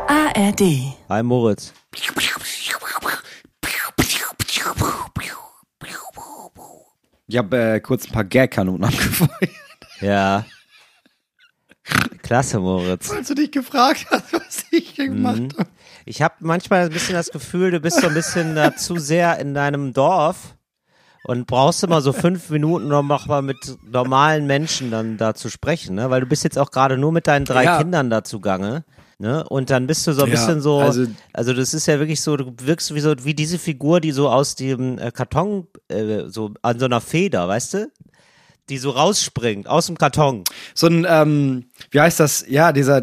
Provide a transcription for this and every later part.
ARD. Hi Moritz. Ich habe kurz ein paar Gag-Kanonen abgefeuert. Ja. Klasse, Moritz. Als du dich gefragt hast, was ich gemacht habe. Ich habe manchmal ein bisschen das Gefühl, du bist so ein bisschen zu sehr in deinem Dorf und brauchst immer so 5 Minuten, um noch mal mit normalen Menschen dann da zu sprechen, ne? Weil du bist jetzt auch gerade nur mit deinen 3 Kindern da zugange. Ne? Und dann bist du so ein bisschen so, also das ist ja wirklich so, du wirkst wie diese Figur, die so aus dem Karton, so an so einer Feder, weißt du? Die so rausspringt, aus dem Karton. So ein, wie heißt das? Ja, dieser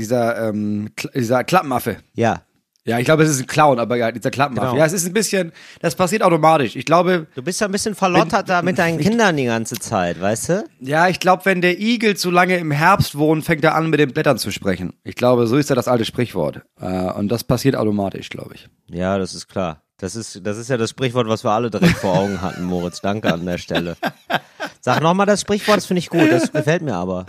Klappenaffe. Ja. Ja, ich glaube, es ist ein Clown, aber ja, dieser Klappenaffe. Genau. Ja, es ist ein bisschen, das passiert automatisch. Ich glaube. Du bist ja ein bisschen verlottert da mit deinen Kindern die ganze Zeit, weißt du? Ja, ich glaube, wenn der Igel zu lange im Herbst wohnt, fängt er an, mit den Blättern zu sprechen. Ich glaube, so ist ja das alte Sprichwort. Und das passiert automatisch, glaube ich. Ja, das ist klar. Das ist ja das Sprichwort, was wir alle direkt vor Augen hatten, Moritz. Danke an der Stelle. Sag nochmal das Sprichwort, das finde ich gut, das gefällt mir aber.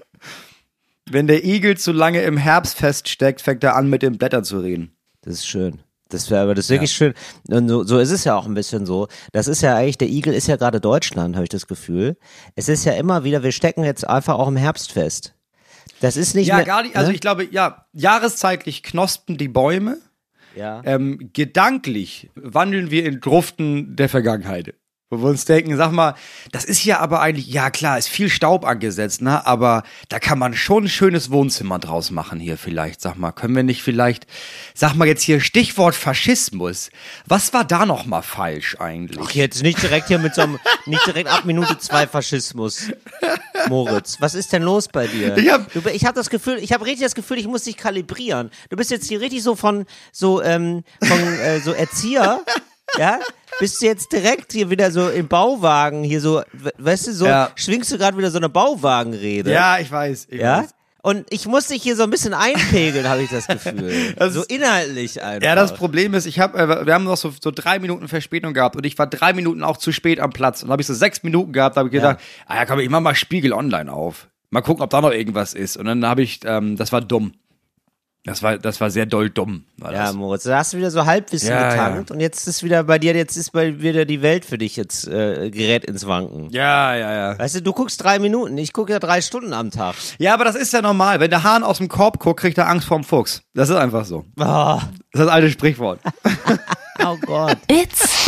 Wenn der Igel zu lange im Herbst feststeckt, fängt er an, mit den Blättern zu reden. Das ist schön. Das ist wirklich schön. Und so ist es ja auch ein bisschen so. Das ist ja eigentlich, der Igel ist ja gerade Deutschland, habe ich das Gefühl. Es ist ja immer wieder, wir stecken jetzt einfach auch im Herbst fest. Das ist nicht mehr. Ja, gar nicht, also ich glaube, ja, jahreszeitlich knospen die Bäume. Ja. Gedanklich wandeln wir in Gruften der Vergangenheit. Wo wir uns denken, sag mal, das ist ja aber eigentlich, ja klar, ist viel Staub angesetzt, ne? Aber da kann man schon ein schönes Wohnzimmer draus machen hier vielleicht. Sag mal, können wir nicht vielleicht, sag mal jetzt hier Stichwort Faschismus. Was war da noch mal falsch eigentlich? Ach, jetzt nicht direkt hier mit so einem, nicht direkt ab Minute 2 Faschismus. Moritz, was ist denn los bei dir? Ich habe richtig das Gefühl, ich muss dich kalibrieren. Du bist jetzt hier richtig so so Erzieher, ja? Bist du jetzt direkt hier wieder so im Bauwagen, hier so, weißt du, so, schwingst du gerade wieder so eine Bauwagenrede? Ja, ich weiß. Ja? Und ich muss dich hier so ein bisschen einpegeln, habe ich das Gefühl. So inhaltlich einfach. Ja, das Problem ist, wir haben noch so 3 Minuten Verspätung gehabt und ich war 3 Minuten auch zu spät am Platz. Und dann habe ich so 6 Minuten gehabt, da habe ich gedacht, komm, ich mach mal Spiegel Online auf. Mal gucken, ob da noch irgendwas ist. Und dann habe ich, das war dumm. Das war sehr doll dumm. Ja, Moritz, da hast du wieder so Halbwissen getankt und jetzt ist wieder wieder die Welt für dich jetzt gerät ins Wanken. Ja. Weißt du guckst 3 Minuten, ich gucke ja 3 Stunden am Tag. Ja, aber das ist ja normal. Wenn der Hahn aus dem Korb guckt, kriegt er Angst vorm Fuchs. Das ist einfach so. Oh. Das ist das alte Sprichwort. Oh Gott. It's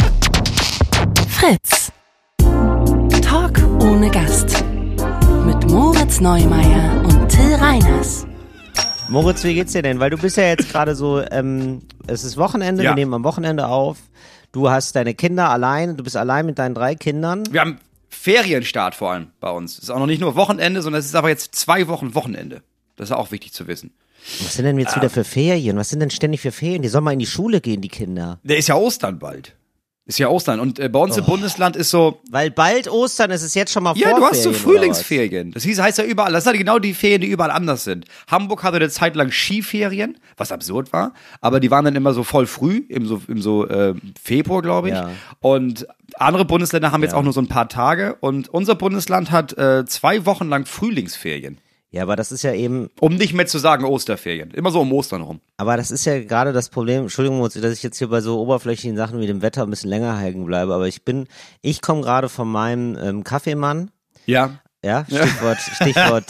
Fritz. Talk ohne Gast. Mit Moritz Neumeier und Till Reiners. Moritz, wie geht's dir denn? Weil du bist ja jetzt gerade so, es ist Wochenende, wir nehmen am Wochenende auf. Du hast deine Kinder allein, du bist allein mit deinen 3 Kindern. Wir haben Ferienstart vor allem bei uns. Es ist auch noch nicht nur Wochenende, sondern es ist aber jetzt 2 Wochen Wochenende. Das ist auch wichtig zu wissen. Was sind denn jetzt wieder für Ferien? Was sind denn ständig für Ferien? Die sollen mal in die Schule gehen, die Kinder. Der ist ja Ostern bald. Ist ja Ostern. Und bei uns im Bundesland ist so. Weil bald Ostern ist es jetzt schon mal Vorferien. Ja, du hast so Frühlingsferien. Das heißt ja überall. Das sind genau die Ferien, die überall anders sind. Hamburg hatte eine Zeit lang Skiferien, was absurd war. Aber die waren dann immer so voll früh, im Februar, glaube ich. Ja. Und andere Bundesländer haben jetzt auch nur so ein paar Tage. Und unser Bundesland hat 2 Wochen lang Frühlingsferien. Ja, aber das ist ja eben... Um nicht mehr zu sagen Osterferien. Immer so um Ostern rum. Aber das ist ja gerade das Problem, Entschuldigung, dass ich jetzt hier bei so oberflächlichen Sachen wie dem Wetter ein bisschen länger hängen bleibe, aber ich komme gerade von meinem Kaffeemann. Ja. Ja, Stichwort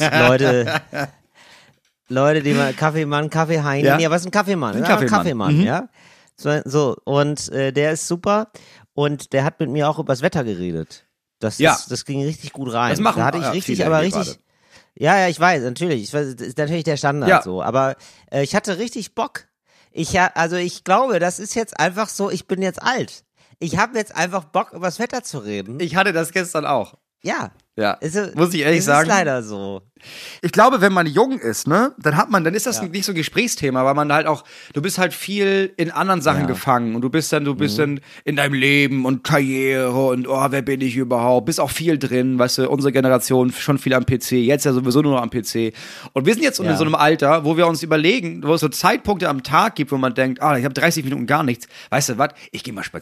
Leute, die mal Kaffeemann, Kaffeeheini. Ja, was ist ein Kaffeemann? Ein Kaffeemann, ja. So, und der ist super und der hat mit mir auch übers Wetter geredet. Das ging richtig gut rein. Da hatte ich richtig. Ja, ich weiß, natürlich. Das ist natürlich der Standard so. Aber ich hatte richtig Bock. Ich glaube, das ist jetzt einfach so, ich bin jetzt alt. Ich habe jetzt einfach Bock, übers Wetter zu reden. Ich hatte das gestern auch. Ja. Muss ich ehrlich sagen. Das ist leider so. Ich glaube, wenn man jung ist, ne, dann ist das nicht so ein Gesprächsthema, weil man halt auch, du bist halt viel in anderen Sachen gefangen und du bist dann in deinem Leben und Karriere und wer bin ich überhaupt, bist auch viel drin, weißt du, unsere Generation schon viel am PC, jetzt ja sowieso nur noch am PC und wir sind jetzt in so einem Alter, wo wir uns überlegen, wo es so Zeitpunkte am Tag gibt, wo man denkt, ich habe 30 Minuten gar nichts, weißt du was, ich gehe mal spazieren.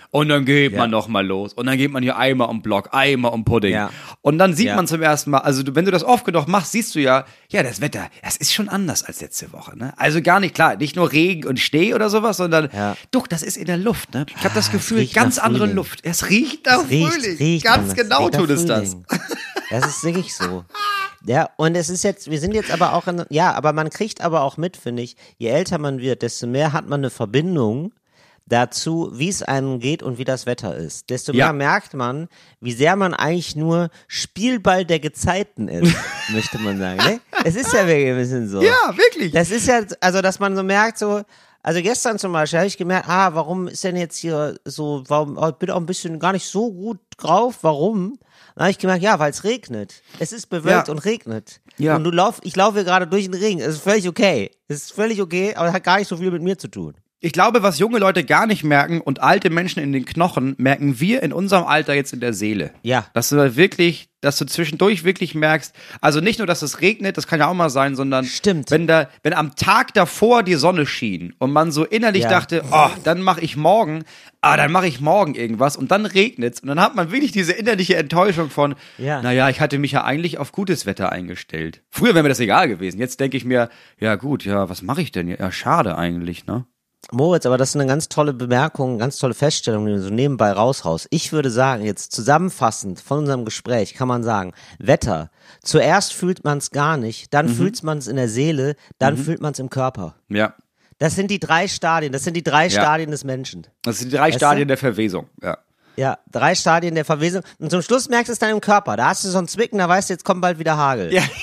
Und dann geht man nochmal los. Und dann geht man hier einmal um Block, einmal um Pudding. Ja. Und dann sieht man zum ersten Mal, also wenn du das oft genug machst, siehst du ja, das Wetter, das ist schon anders als letzte Woche. Ne? Also gar nicht, klar, nicht nur Regen und Schnee oder sowas, sondern doch, das ist in der Luft. Ne? Ich habe das Gefühl, ganz andere Luft. Es riecht nach Frühling. Ganz genau tut es das. Das ist wirklich so. Ja, und es ist jetzt, wir sind jetzt aber auch aber man kriegt aber auch mit, finde ich, je älter man wird, desto mehr hat man eine Verbindung dazu, wie es einem geht und wie das Wetter ist. Desto mehr merkt man, wie sehr man eigentlich nur Spielball der Gezeiten ist, möchte man sagen. Ne? Es ist ja wirklich ein bisschen so. Ja, wirklich. Das ist ja, also dass man so merkt, so, also gestern zum Beispiel habe ich gemerkt, warum ist denn jetzt hier so, ich bin auch ein bisschen gar nicht so gut drauf, warum? Dann habe ich gemerkt, weil es regnet. Es ist bewölkt und regnet. Ja. Und ich laufe hier gerade durch den Regen. Es ist völlig okay. Aber es hat gar nicht so viel mit mir zu tun. Ich glaube, was junge Leute gar nicht merken und alte Menschen in den Knochen, merken wir in unserem Alter jetzt in der Seele. Ja. Dass du zwischendurch wirklich merkst, also nicht nur, dass es regnet, das kann ja auch mal sein, sondern wenn am Tag davor die Sonne schien und man so innerlich dachte, dann mache ich morgen irgendwas und dann regnet's und dann hat man wirklich diese innerliche Enttäuschung von, ich hatte mich ja eigentlich auf gutes Wetter eingestellt. Früher wäre mir das egal gewesen. Jetzt denke ich mir, was mache ich denn? Ja, schade eigentlich, ne? Moritz, aber das ist eine ganz tolle Bemerkung, ganz tolle Feststellung, die du so nebenbei raushaust. Ich würde sagen, jetzt zusammenfassend von unserem Gespräch kann man sagen, Wetter, zuerst fühlt man es gar nicht, dann fühlt man es in der Seele, dann fühlt man es im Körper. Ja. Das sind die 3 Stadien, Stadien des Menschen. Das sind die 3 Stadien der Verwesung, ja. Ja, 3 Stadien der Verwesung. Und zum Schluss merkst du es dann im Körper. Da hast du so ein Zwicken, da weißt du, jetzt kommt bald wieder Hagel. Ja.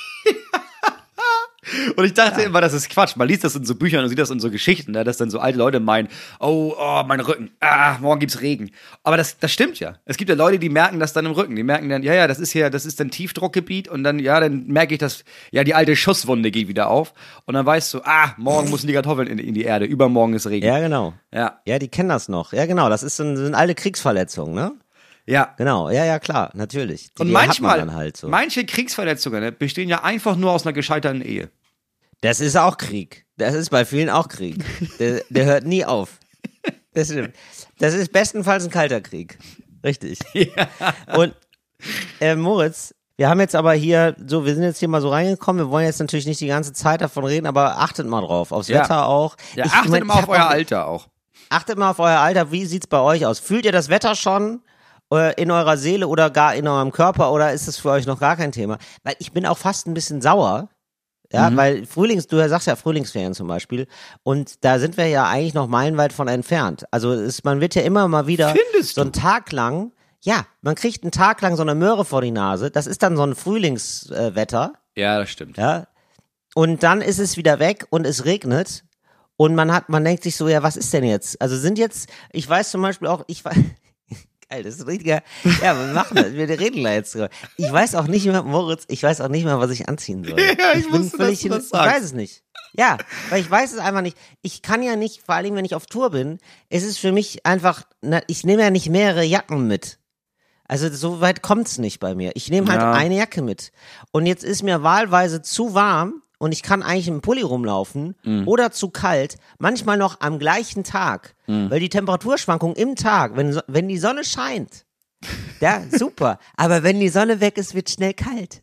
Und ich dachte immer, das ist Quatsch. Man liest das in so Büchern und sieht das in so Geschichten, ne, dass dann so alte Leute meinen, oh, mein Rücken, morgen gibt's Regen. Aber das stimmt ja. Es gibt ja Leute, die merken das dann im Rücken. Die merken dann, das ist ein Tiefdruckgebiet und dann, dann merke ich, dass, die alte Schusswunde geht wieder auf. Und dann weißt du, morgen müssen die Kartoffeln in die Erde, übermorgen ist Regen. Ja, genau. Ja, die kennen das noch. Ja, genau. Das sind alte Kriegsverletzungen, ne? Ja. Genau, ja, klar, natürlich. Und manchmal, dann halt so. Manche Kriegsverletzungen bestehen ja einfach nur aus einer gescheiterten Ehe. Das ist auch Krieg. Das ist bei vielen auch Krieg. Der hört nie auf. Das stimmt. Das ist bestenfalls ein kalter Krieg. Richtig. Ja. Und Moritz, wir haben jetzt aber wir sind jetzt hier mal so reingekommen, wir wollen jetzt natürlich nicht die ganze Zeit davon reden, aber achtet mal drauf, aufs Wetter auch. Ja, achtet mal auf euer Alter auch. Achtet mal auf euer Alter, wie sieht's bei euch aus? Fühlt ihr das Wetter schon in eurer Seele oder gar in eurem Körper oder ist es für euch noch gar kein Thema? Weil ich bin auch fast ein bisschen sauer. Ja, weil du sagst ja Frühlingsferien zum Beispiel und da sind wir ja eigentlich noch meilenweit von entfernt. Also man wird ja immer mal wieder so einen Tag lang, man kriegt einen Tag lang so eine Möhre vor die Nase, das ist dann so ein Frühlingswetter. Ja, das stimmt. Ja, und dann ist es wieder weg und es regnet und man denkt sich so, was ist denn jetzt? Also ich weiß zum Beispiel auch, Geil, das ist ein richtiger, wir machen das, wir reden da jetzt drüber. Ich weiß auch nicht mehr, Moritz, was ich anziehen soll. Ja, ich bin völlig ich weiß es nicht. Ja, weil ich weiß es einfach nicht. Ich kann ja nicht, vor allem wenn ich auf Tour bin, ist es für mich einfach, ich nehme ja nicht mehrere Jacken mit. Also so weit kommt's nicht bei mir. Ich nehme halt eine Jacke mit. Und jetzt ist mir wahlweise zu warm und ich kann eigentlich im Pulli rumlaufen oder zu kalt, manchmal noch am gleichen Tag, weil die Temperaturschwankung im Tag, wenn die Sonne scheint, super, aber wenn die Sonne weg ist, wird schnell kalt.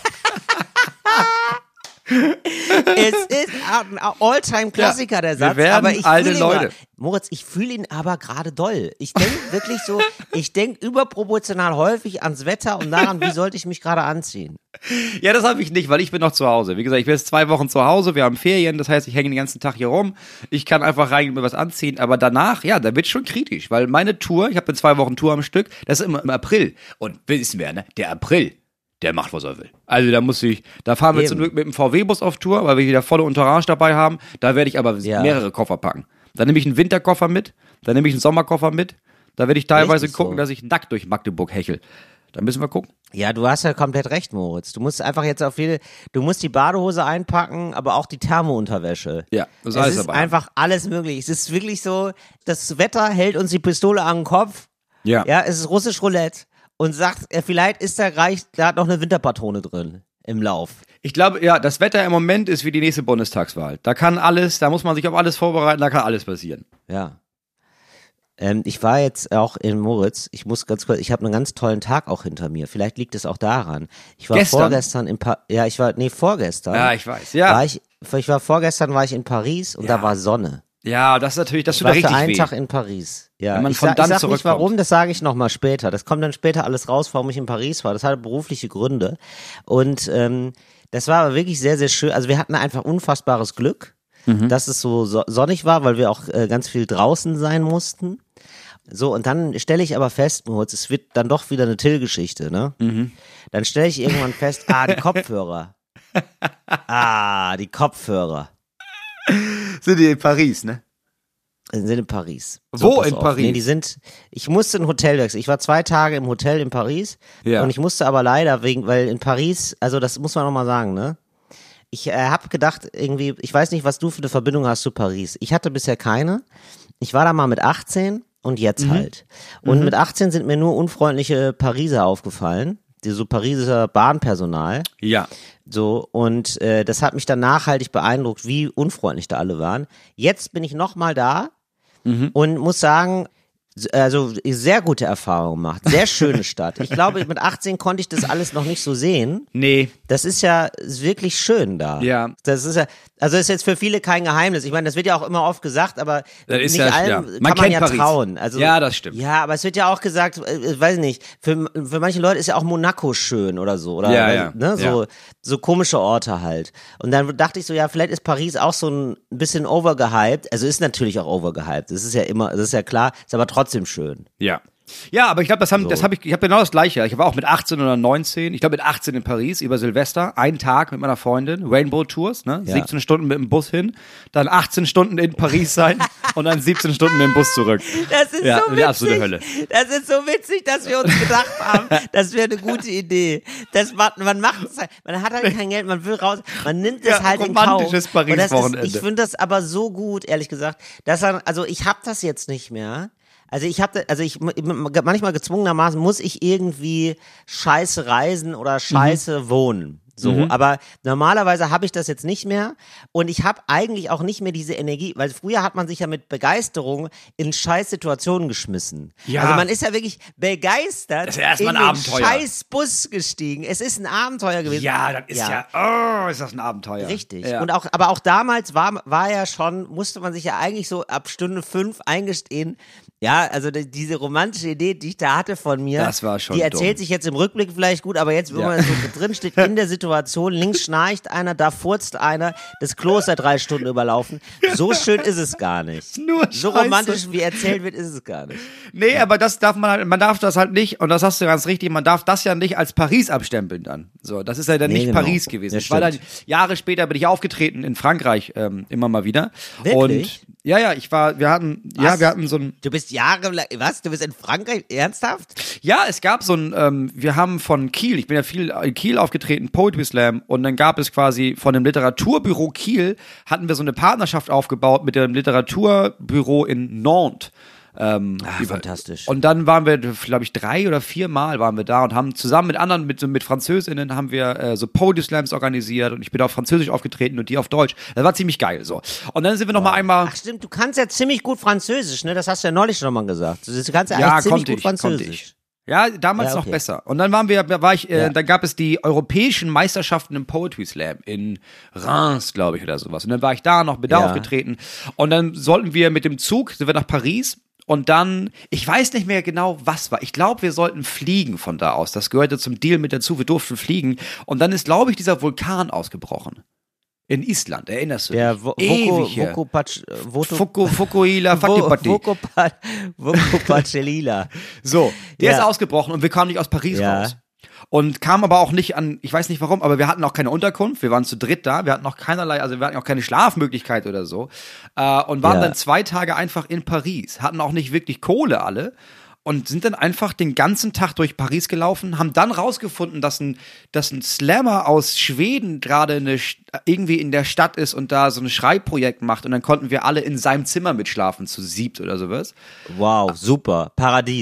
Es ist ein All-Time-Klassiker, der Satz, aber ich fühle ihn Moritz, ich fühle ihn aber gerade doll. Ich denke wirklich so, überproportional häufig ans Wetter und daran, wie sollte ich mich gerade anziehen. Ja, das habe ich nicht, weil ich bin noch zu Hause. Wie gesagt, ich bin jetzt 2 Wochen zu Hause, wir haben Ferien, das heißt, ich hänge den ganzen Tag hier rum. Ich kann einfach rein und mir was anziehen, aber danach, da wird schon kritisch, weil meine Tour, ich habe eine 2 Wochen Tour am Stück, das ist immer im April. Und wissen wir, ne, der April, der macht, was er will. Also da fahren wir zum Glück mit dem VW-Bus auf Tour, weil wir wieder volle Entourage dabei haben. Da werde ich aber mehrere Koffer packen. Dann nehme ich einen Winterkoffer mit, dann nehme ich einen Sommerkoffer mit. Da werde ich teilweise gucken, dass ich nackt durch Magdeburg hechel. Da müssen wir gucken. Ja, du hast ja komplett recht, Moritz. Du musst einfach jetzt du musst die Badehose einpacken, aber auch die Thermounterwäsche. Ja, das ist alles dabei. Es ist einfach alles möglich. Es ist wirklich so, das Wetter hält uns die Pistole an den Kopf. Ja, es ist russisch Roulette. Und sagt, vielleicht ist da hat noch eine Winterpatrone drin im Lauf. Ich glaube, das Wetter im Moment ist wie die nächste Bundestagswahl. Da muss man sich auf alles vorbereiten, da kann alles passieren. Ja. Ich war jetzt auch in Moritz. Ich muss ganz kurz, ich habe einen ganz tollen Tag auch hinter mir. Vielleicht liegt es auch daran. Ich war vorgestern vorgestern. Ja, ich weiß. Ja. Vorgestern war ich in Paris und da war Sonne. Ja, das ist natürlich, das Ich tut war richtig für einen weh. Tag in Paris. Ja, Wenn man ich von sag dann nicht zurückkommt. warum, das sage ich nochmal später. Das kommt dann später alles raus, warum ich in Paris war. Das hatte berufliche Gründe. Und das war aber wirklich sehr, sehr schön. Also wir hatten einfach unfassbares Glück, dass es so sonnig war, weil wir auch ganz viel draußen sein mussten. So, und dann stelle ich aber fest, Moritz, es wird dann doch wieder eine Till-Geschichte, ne? Dann stelle ich irgendwann fest, die Kopfhörer. Die Kopfhörer. Sind die in Paris, ne? Sind in Paris. Wo pass in auf. Paris? Nee, ich musste ein Hotel wechseln. Ich war 2 Tage im Hotel in Paris. Ja. Und ich musste aber leider weil in Paris, also das muss man nochmal sagen, ne? Ich habe gedacht, irgendwie, ich weiß nicht, was du für eine Verbindung hast zu Paris. Ich hatte bisher keine. Ich war da mal mit 18 und jetzt halt. Und mit 18 sind mir nur unfreundliche Pariser aufgefallen. So Pariser Bahnpersonal. Ja. So, und das hat mich dann nachhaltig beeindruckt, wie unfreundlich da alle waren. Jetzt bin ich nochmal da und muss sagen, also sehr gute Erfahrungen gemacht. Sehr schöne Stadt. Ich glaube, mit 18 konnte ich das alles noch nicht so sehen. Nee. Das ist ja wirklich schön da. Ja. Das ist ja, also ist jetzt für viele kein Geheimnis. Ich meine, das wird ja auch immer oft gesagt, aber Das ist nicht ja, allem ja. kann Man man kennt ja Paris. trauen. Also, Ja, das stimmt. Ja, aber es wird ja auch gesagt, weiß ich nicht, für manche Leute ist ja auch Monaco schön oder so. Oder, Ja. Ne, so komische Orte halt. Und dann dachte ich so, ja, vielleicht ist Paris auch so ein bisschen overgehyped. Also ist natürlich auch overgehyped. Das ist ja immer, das ist ja klar, ist aber trotzdem schön. Ja. Ja, aber ich glaube, ich habe genau das Gleiche. Ich war auch mit 18 oder 19, ich glaube mit 18 in Paris über Silvester, einen Tag mit meiner Freundin, Rainbow Tours, ne? Ja. 17 Stunden mit dem Bus hin, dann 18 Stunden in Paris sein und dann 17 Stunden mit dem Bus zurück. Das ist Ja, so die absolute witzig. Hölle. Das ist so witzig, dass wir uns gedacht haben, das wäre eine gute Idee. Man macht es halt, man hat halt kein Geld, man will raus, man nimmt es Ja, halt in Kauf. romantisches Paris-Wochenende. Ich finde das aber so gut, ehrlich gesagt, also ich habe das jetzt nicht mehr. Also manchmal gezwungenermaßen muss ich irgendwie scheiße reisen oder scheiße wohnen. So, aber normalerweise habe ich das jetzt nicht mehr und ich habe eigentlich auch nicht mehr diese Energie, weil früher hat man sich ja mit Begeisterung in scheiß Situationen geschmissen. Ja. Also man ist ja wirklich begeistert Das ist ja erstmal in ein den Abenteuer. scheiß Bus gestiegen. Es ist ein Abenteuer gewesen. Ja, das ist ist das ein Abenteuer. Richtig. Ja. Und aber auch damals war ja schon, musste man sich ja eigentlich so ab Stunde 5 eingestehen. Ja, also diese romantische Idee, die ich da hatte von mir, Das war schon die erzählt dumm. sich jetzt im Rückblick vielleicht gut, aber jetzt, wenn man so drin steht, in der Situation, links schnarcht einer, da furzt einer, das Klo ist seit 3 Stunden überlaufen. So schön ist es gar nicht. Nur So Scheiße. romantisch, wie erzählt wird, ist es gar nicht. Nee, aber das darf man darf das halt nicht, und das hast du ganz richtig, man darf das ja nicht als Paris abstempeln dann. So, das ist ja dann Nee, nicht genau. Paris gewesen. Das Ich war dann, stimmt. Jahre später bin ich aufgetreten in Frankreich, immer mal wieder. Wirklich? Und wir hatten so ein, Du bist jahrelang, was? Du bist in Frankreich? Ernsthaft? ja, es gab so ein, wir haben von Kiel, ich bin ja viel in Kiel aufgetreten, Poetry Slam, und dann gab es quasi von dem Literaturbüro Kiel, hatten wir so eine Partnerschaft aufgebaut mit dem Literaturbüro in Nantes. Fantastisch. Und dann waren wir, glaube ich, 3 oder 4 Mal waren wir da und haben zusammen mit anderen, mit Französinnen, haben wir so Poetry Slams organisiert, und ich bin auf Französisch aufgetreten und die auf Deutsch. Das war ziemlich geil, so. Und dann sind wir noch mal einmal. Ach stimmt, du kannst ja ziemlich gut Französisch, ne? Das hast du ja neulich schon mal gesagt. Du kannst ja eigentlich ziemlich gut konnte Französisch. ich. Ja, damals Ja, okay. noch besser. Und dann dann gab es die europäischen Meisterschaften im Poetry Slam in Reims, glaube ich, oder sowas. Und dann war ich da noch, bin da Ja. aufgetreten. Und dann sind wir nach Paris. Und dann, ich weiß nicht mehr genau, was war. Ich glaube, wir sollten fliegen von da aus. Das gehörte zum Deal mit dazu. Wir durften fliegen. Und dann ist, glaube ich, dieser Vulkan ausgebrochen. In Island, erinnerst du dich? Der Ewig her. Fukuhila Fakipati. Vokopachelila. So, der Ja. ist ausgebrochen und wir kamen nicht aus Paris Ja. raus. Und kamen aber auch nicht an, ich weiß nicht warum, aber wir hatten auch keine Unterkunft, wir waren zu dritt da, wir hatten auch keinerlei, also wir hatten auch keine Schlafmöglichkeit oder so. Und waren Ja. dann 2 Tage einfach in Paris, hatten auch nicht wirklich Kohle alle. Und sind dann einfach den ganzen Tag durch Paris gelaufen, haben dann rausgefunden, dass ein Slammer aus Schweden gerade irgendwie in der Stadt ist und da so ein Schreibprojekt macht. Und dann konnten wir alle in seinem Zimmer mitschlafen, zu 7 oder sowas. Wow, super. Paradies.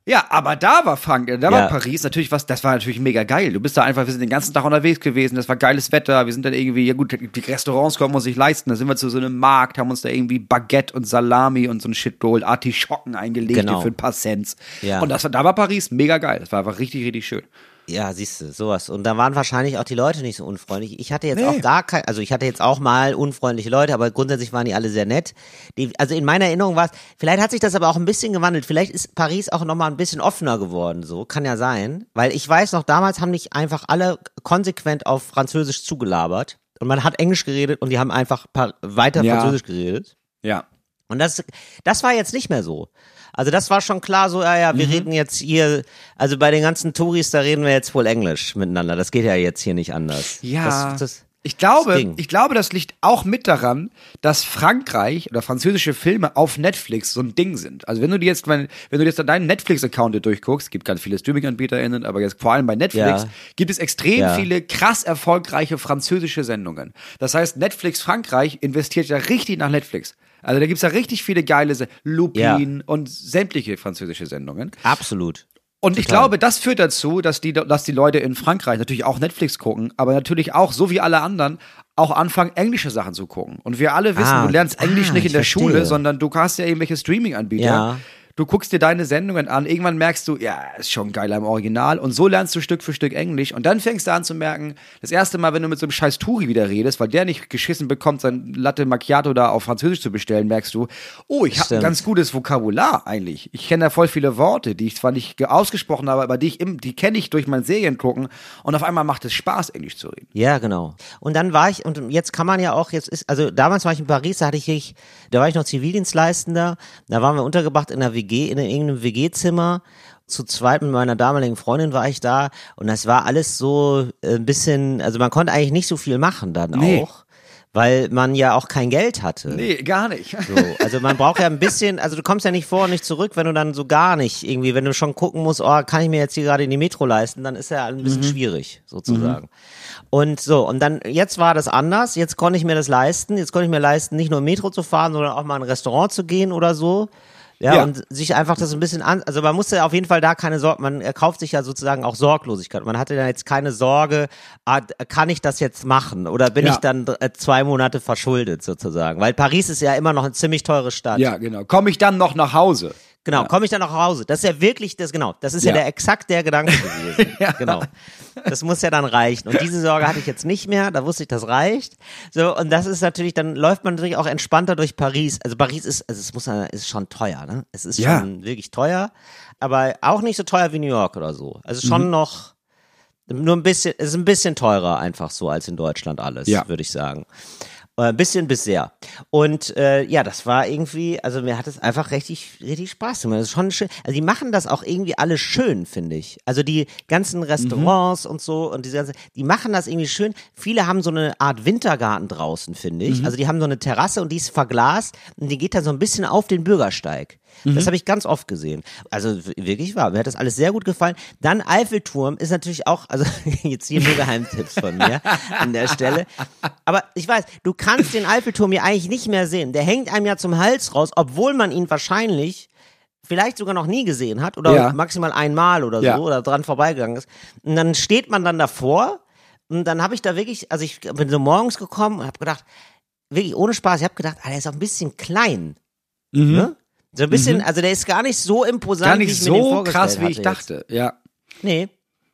Ja, aber da war war Paris natürlich das war natürlich mega geil. Du bist da einfach, wir sind den ganzen Tag unterwegs gewesen, das war geiles Wetter, wir sind dann irgendwie, ja gut, die Restaurants konnten wir uns nicht leisten, da sind wir zu so einem Markt, haben uns da irgendwie Baguette und Salami und so ein Shit geholt, Artischocken eingelegt für ein paar Cents. Ja. Und da war Paris mega geil, das war einfach richtig, richtig schön. Ja, siehst du, sowas. Und da waren wahrscheinlich auch die Leute nicht so unfreundlich. Ich hatte jetzt auch ich hatte jetzt auch mal unfreundliche Leute, aber grundsätzlich waren die alle sehr nett. Also in meiner Erinnerung war es, vielleicht hat sich das aber auch ein bisschen gewandelt. Vielleicht ist Paris auch nochmal ein bisschen offener geworden, so. Kann ja sein. Weil ich weiß noch, damals haben nicht einfach alle konsequent auf Französisch zugelabert. Und man hat Englisch geredet und die haben einfach weiter Französisch geredet. Ja. Und das war jetzt nicht mehr so. Also das war schon klar so, wir reden jetzt hier, also bei den ganzen Touris, da reden wir jetzt wohl Englisch miteinander. Das geht ja jetzt hier nicht anders. Ja, ich glaube, das liegt auch mit daran, dass Frankreich oder französische Filme auf Netflix so ein Ding sind. Also wenn du jetzt deinen Netflix-Account durchguckst, gibt ganz viele Streaming-AnbieterInnen, aber jetzt vor allem bei Netflix gibt es extrem viele krass erfolgreiche französische Sendungen. Das heißt, Netflix Frankreich investiert ja richtig nach Netflix. Also da gibt's ja richtig viele geile Lupin und sämtliche französische Sendungen. Absolut. Und ich glaube, das führt dazu, dass die Leute in Frankreich natürlich auch Netflix gucken, aber natürlich auch, so wie alle anderen, auch anfangen, englische Sachen zu gucken. Und wir alle wissen, du lernst Englisch nicht in der Schule, sondern du hast ja irgendwelche Streaming-Anbieter. Ja. Du guckst dir deine Sendungen an, irgendwann merkst du, ja, ist schon geiler im Original und so lernst du Stück für Stück Englisch und dann fängst du an zu merken, das erste Mal, wenn du mit so einem scheiß Touri wieder redest, weil der nicht geschissen bekommt, sein Latte Macchiato da auf Französisch zu bestellen, merkst du, ich habe ein ganz gutes Vokabular eigentlich. Ich kenne da voll viele Worte, die ich zwar nicht ausgesprochen habe, aber die kenne ich durch mein Seriengucken und auf einmal macht es Spaß, Englisch zu reden. Ja, genau. Und dann war ich, und jetzt kann man ja auch, damals war ich in Paris, da war ich noch Zivildienstleistender, da waren wir untergebracht in einer WG, in irgendeinem WG-Zimmer, zu zweit mit meiner damaligen Freundin war ich da und das war alles so ein bisschen, also man konnte eigentlich nicht so viel machen dann auch, weil man ja auch kein Geld hatte. Nee, gar nicht. So, also man braucht ja ein bisschen, also du kommst ja nicht vor und nicht zurück, wenn du dann so gar nicht irgendwie, wenn du schon gucken musst, kann ich mir jetzt hier gerade in die Metro leisten, dann ist ja ein bisschen schwierig sozusagen. Und so, und dann, jetzt war das anders, jetzt konnte ich mir das leisten, jetzt konnte ich mir leisten, nicht nur Metro zu fahren, sondern auch mal in ein Restaurant zu gehen oder so. Ja, und sich einfach das ein bisschen also man musste auf jeden Fall da keine Sorge, man erkauft sich ja sozusagen auch Sorglosigkeit. Man hatte da jetzt keine Sorge, kann ich das jetzt machen oder bin ich dann 2 Monate verschuldet sozusagen? Weil Paris ist ja immer noch eine ziemlich teure Stadt. Ja, genau. Komme ich dann noch nach Hause? Genau, komme ich dann nach Hause? Das ist ja wirklich das ist ja exakt der Gedanke gewesen. Genau. Das muss ja dann reichen. Und diese Sorge hatte ich jetzt nicht mehr, da wusste ich, das reicht. So, und das ist natürlich, dann läuft man natürlich auch entspannter durch Paris. Also Paris ist schon teuer, ne? Es ist schon wirklich teuer, aber auch nicht so teuer wie New York oder so. Also schon noch nur ein bisschen teurer einfach so als in Deutschland alles, würde ich sagen. Ein bisschen bis sehr. Und das war irgendwie, also mir hat es einfach richtig, richtig Spaß gemacht. Das ist schon schön. Also die machen das auch irgendwie alle schön, finde ich. Also die ganzen Restaurants und so und die machen das irgendwie schön. Viele haben so eine Art Wintergarten draußen, finde ich. Also die haben so eine Terrasse und die ist verglast und die geht dann so ein bisschen auf den Bürgersteig. Das habe ich ganz oft gesehen. Also wirklich wahr. Mir hat das alles sehr gut gefallen. Dann Eiffelturm ist natürlich auch, also jetzt hier nur Geheimtipps von mir an der Stelle. Aber ich weiß, du kannst den Eiffelturm hier eigentlich nicht mehr sehen. Der hängt einem ja zum Hals raus, obwohl man ihn wahrscheinlich vielleicht sogar noch nie gesehen hat oder maximal einmal oder so oder dran vorbeigegangen ist. Und dann steht man dann davor und dann habe ich da wirklich, also ich bin so morgens gekommen und habe gedacht, wirklich ohne Spaß, ich habe gedacht, der ist auch ein bisschen klein. Ne? So ein bisschen, also der ist gar nicht so imposant, gar nicht wie ich mir den so vorgestellt krass, wie ich hatte dachte. Jetzt. Ja. Nee.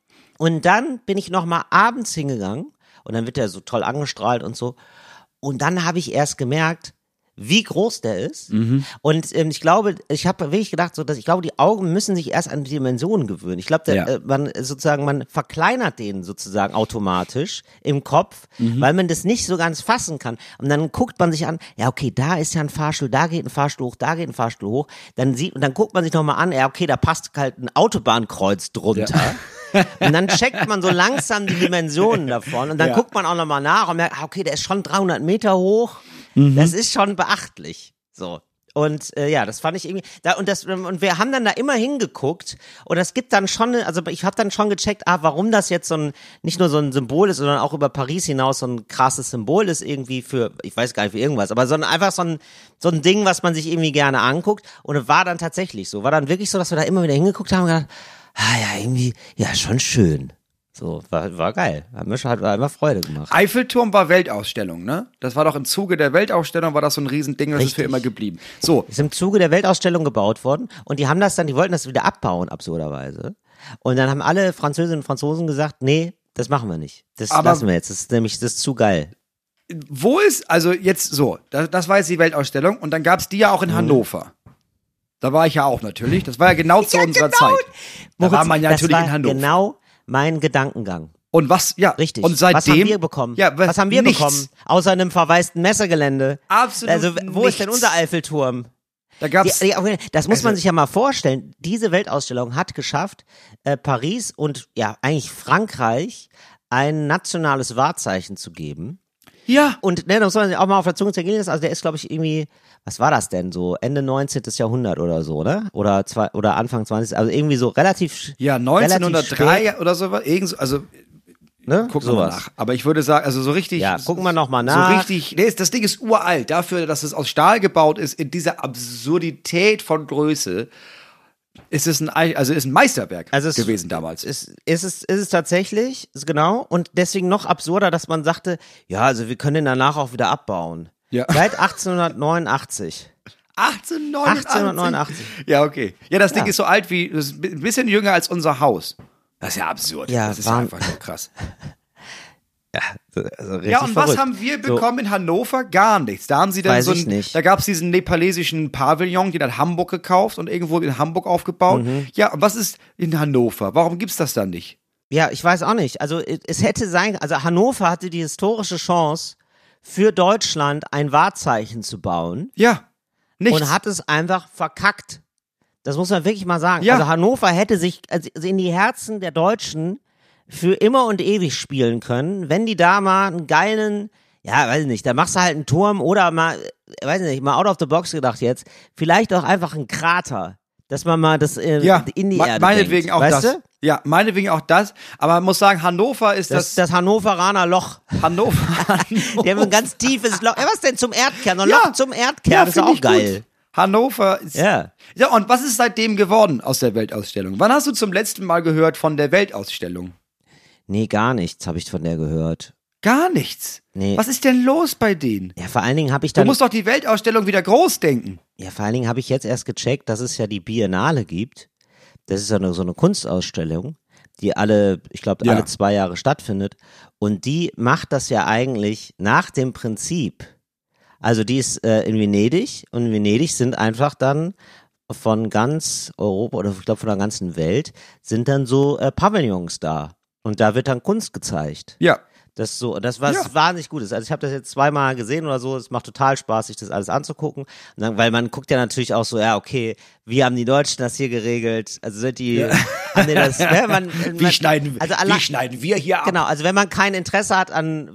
Und dann bin ich noch mal abends hingegangen und dann wird der so toll angestrahlt und so. Und dann habe ich erst gemerkt, wie groß der ist. Und ich glaube, ich habe wirklich gedacht, ich glaube, die Augen müssen sich erst an die Dimensionen gewöhnen. Ich glaube, man verkleinert den sozusagen automatisch im Kopf, weil man das nicht so ganz fassen kann. Und dann guckt man sich an, ja okay, da ist ja ein Fahrstuhl, da geht ein Fahrstuhl hoch, da geht ein Fahrstuhl hoch. Dann guckt man sich nochmal an, ja okay, da passt halt ein Autobahnkreuz drunter. Ja. Und dann checkt man so langsam die Dimensionen davon und dann guckt man auch nochmal nach und merkt, okay, der ist schon 300 Meter hoch. Das ist schon beachtlich. So. Und ja, das fand ich irgendwie, und wir haben dann da immer hingeguckt und das gibt dann schon, also ich habe dann schon gecheckt, warum das jetzt nicht nur so ein Symbol ist, sondern auch über Paris hinaus so ein krasses Symbol ist irgendwie für, ich weiß gar nicht für irgendwas, aber sondern einfach so ein Ding, was man sich irgendwie gerne anguckt und es war dann tatsächlich so, war dann wirklich so, dass wir da immer wieder hingeguckt haben und gedacht, ja, irgendwie, ja, schon schön. So, war geil. Hat einfach Freude gemacht. Eiffelturm war Weltausstellung, ne? Das war doch im Zuge der Weltausstellung, war das so ein Riesending, das ist für immer geblieben. So. Ist im Zuge der Weltausstellung gebaut worden und die wollten das wieder abbauen, absurderweise. Und dann haben alle Französinnen und Franzosen gesagt, nee, das machen wir nicht. Das lassen wir jetzt. Das ist zu geil. Wo ist, also jetzt so, das war jetzt die Weltausstellung und dann gab's die ja auch in Hannover. Da war ich ja auch natürlich. Das war ja genau zu unserer Zeit. Da war man ja natürlich in Hannover. Genau mein Gedankengang. Und was, ja, richtig. Und seitdem, was haben wir bekommen? Ja, was haben wir nichts. bekommen? Außer einem verwaisten Messegelände. Absolut. Also, wo ist denn unser Eiffelturm? Da gab's, das muss man sich ja mal vorstellen. Diese Weltausstellung hat geschafft, Paris und ja, eigentlich Frankreich ein nationales Wahrzeichen zu geben. ja. Und ne, da muss man sich auch mal auf der Zunge zergehen lassen. Also der ist, glaube ich, irgendwie, was war das denn so? Ende 19. Jahrhundert oder so, ne? Oder Anfang 20. Also irgendwie so relativ. Ja, 1903 oder so, also ne? gucken wir mal nach. Aber ich würde sagen, also so richtig. Ja, gucken wir noch mal nach. So richtig, nee, das Ding ist uralt. Dafür, dass es aus Stahl gebaut ist, in dieser Absurdität von Größe, ist es ein Meisterwerk gewesen damals. Ist es tatsächlich, ist genau. Und deswegen noch absurder, dass man sagte, ja, also wir können den danach auch wieder abbauen. Ja. Seit 1889. 1889. Ja, okay. Ja, das Ding ist so alt wie, das ist ein bisschen jünger als unser Haus. Das ist ja absurd. Ja, das ist ja einfach nur krass. Also richtig Ja, und verrückt. was haben wir bekommen in Hannover? Gar nichts. Da haben sie dann Weiß ich nicht. Da gab es diesen nepalesischen Pavillon, den hat Hamburg gekauft und irgendwo in Hamburg aufgebaut. Ja, und was ist in Hannover? Warum gibt's das dann nicht? Ja, ich weiß auch nicht. Also es hätte also Hannover hatte die historische Chance, für Deutschland ein Wahrzeichen zu bauen. Ja, nichts. Und hat es einfach verkackt. Das muss man wirklich mal sagen. Ja. Also Hannover hätte sich in die Herzen der Deutschen für immer und ewig spielen können, wenn die da mal einen geilen, ja, weiß ich nicht, da machst du halt einen Turm oder mal, weiß ich nicht, mal out of the box gedacht jetzt, vielleicht auch einfach einen Krater, dass man mal das in die Erde meinetwegen denkt, auch weißt das. Du? Ja, meinetwegen auch das. Aber man muss sagen, Hannover ist Das Hannoveraner Loch. Hannover. Die haben ein ganz tiefes Loch. Ja, was denn zum Erdkern? Ein Ja. Loch zum Erdkern, das ist find auch ich geil. Gut. Hannover ist. Ja. Ja, und was ist seitdem geworden aus der Weltausstellung? Wann hast du zum letzten Mal gehört von der Weltausstellung? Nee, gar nichts habe ich von der gehört. Gar nichts. Nee. Was ist denn los bei denen? Ja, vor allen Dingen habe ich Du dann. musst doch die Weltausstellung wieder groß denken. Ja, vor allen Dingen habe ich jetzt erst gecheckt, dass es ja die Biennale gibt. Das ist ja so eine Kunstausstellung, die alle 2 Jahre stattfindet. Und die macht das ja eigentlich nach dem Prinzip. Also die ist in Venedig und in Venedig sind einfach dann von ganz Europa oder ich glaube von der ganzen Welt sind dann so Pavillons da. Und da wird dann Kunst gezeigt. Ja. Das was wahnsinnig gut ist. Also ich habe das jetzt 2-mal gesehen oder so. Es macht total Spaß, sich das alles anzugucken. Und dann, weil man guckt ja natürlich auch so, ja, okay, wie haben die Deutschen das hier geregelt? Also sind die, haben die das, Wie schneiden wir hier ab? Genau, also wenn man gar kein Interesse hat an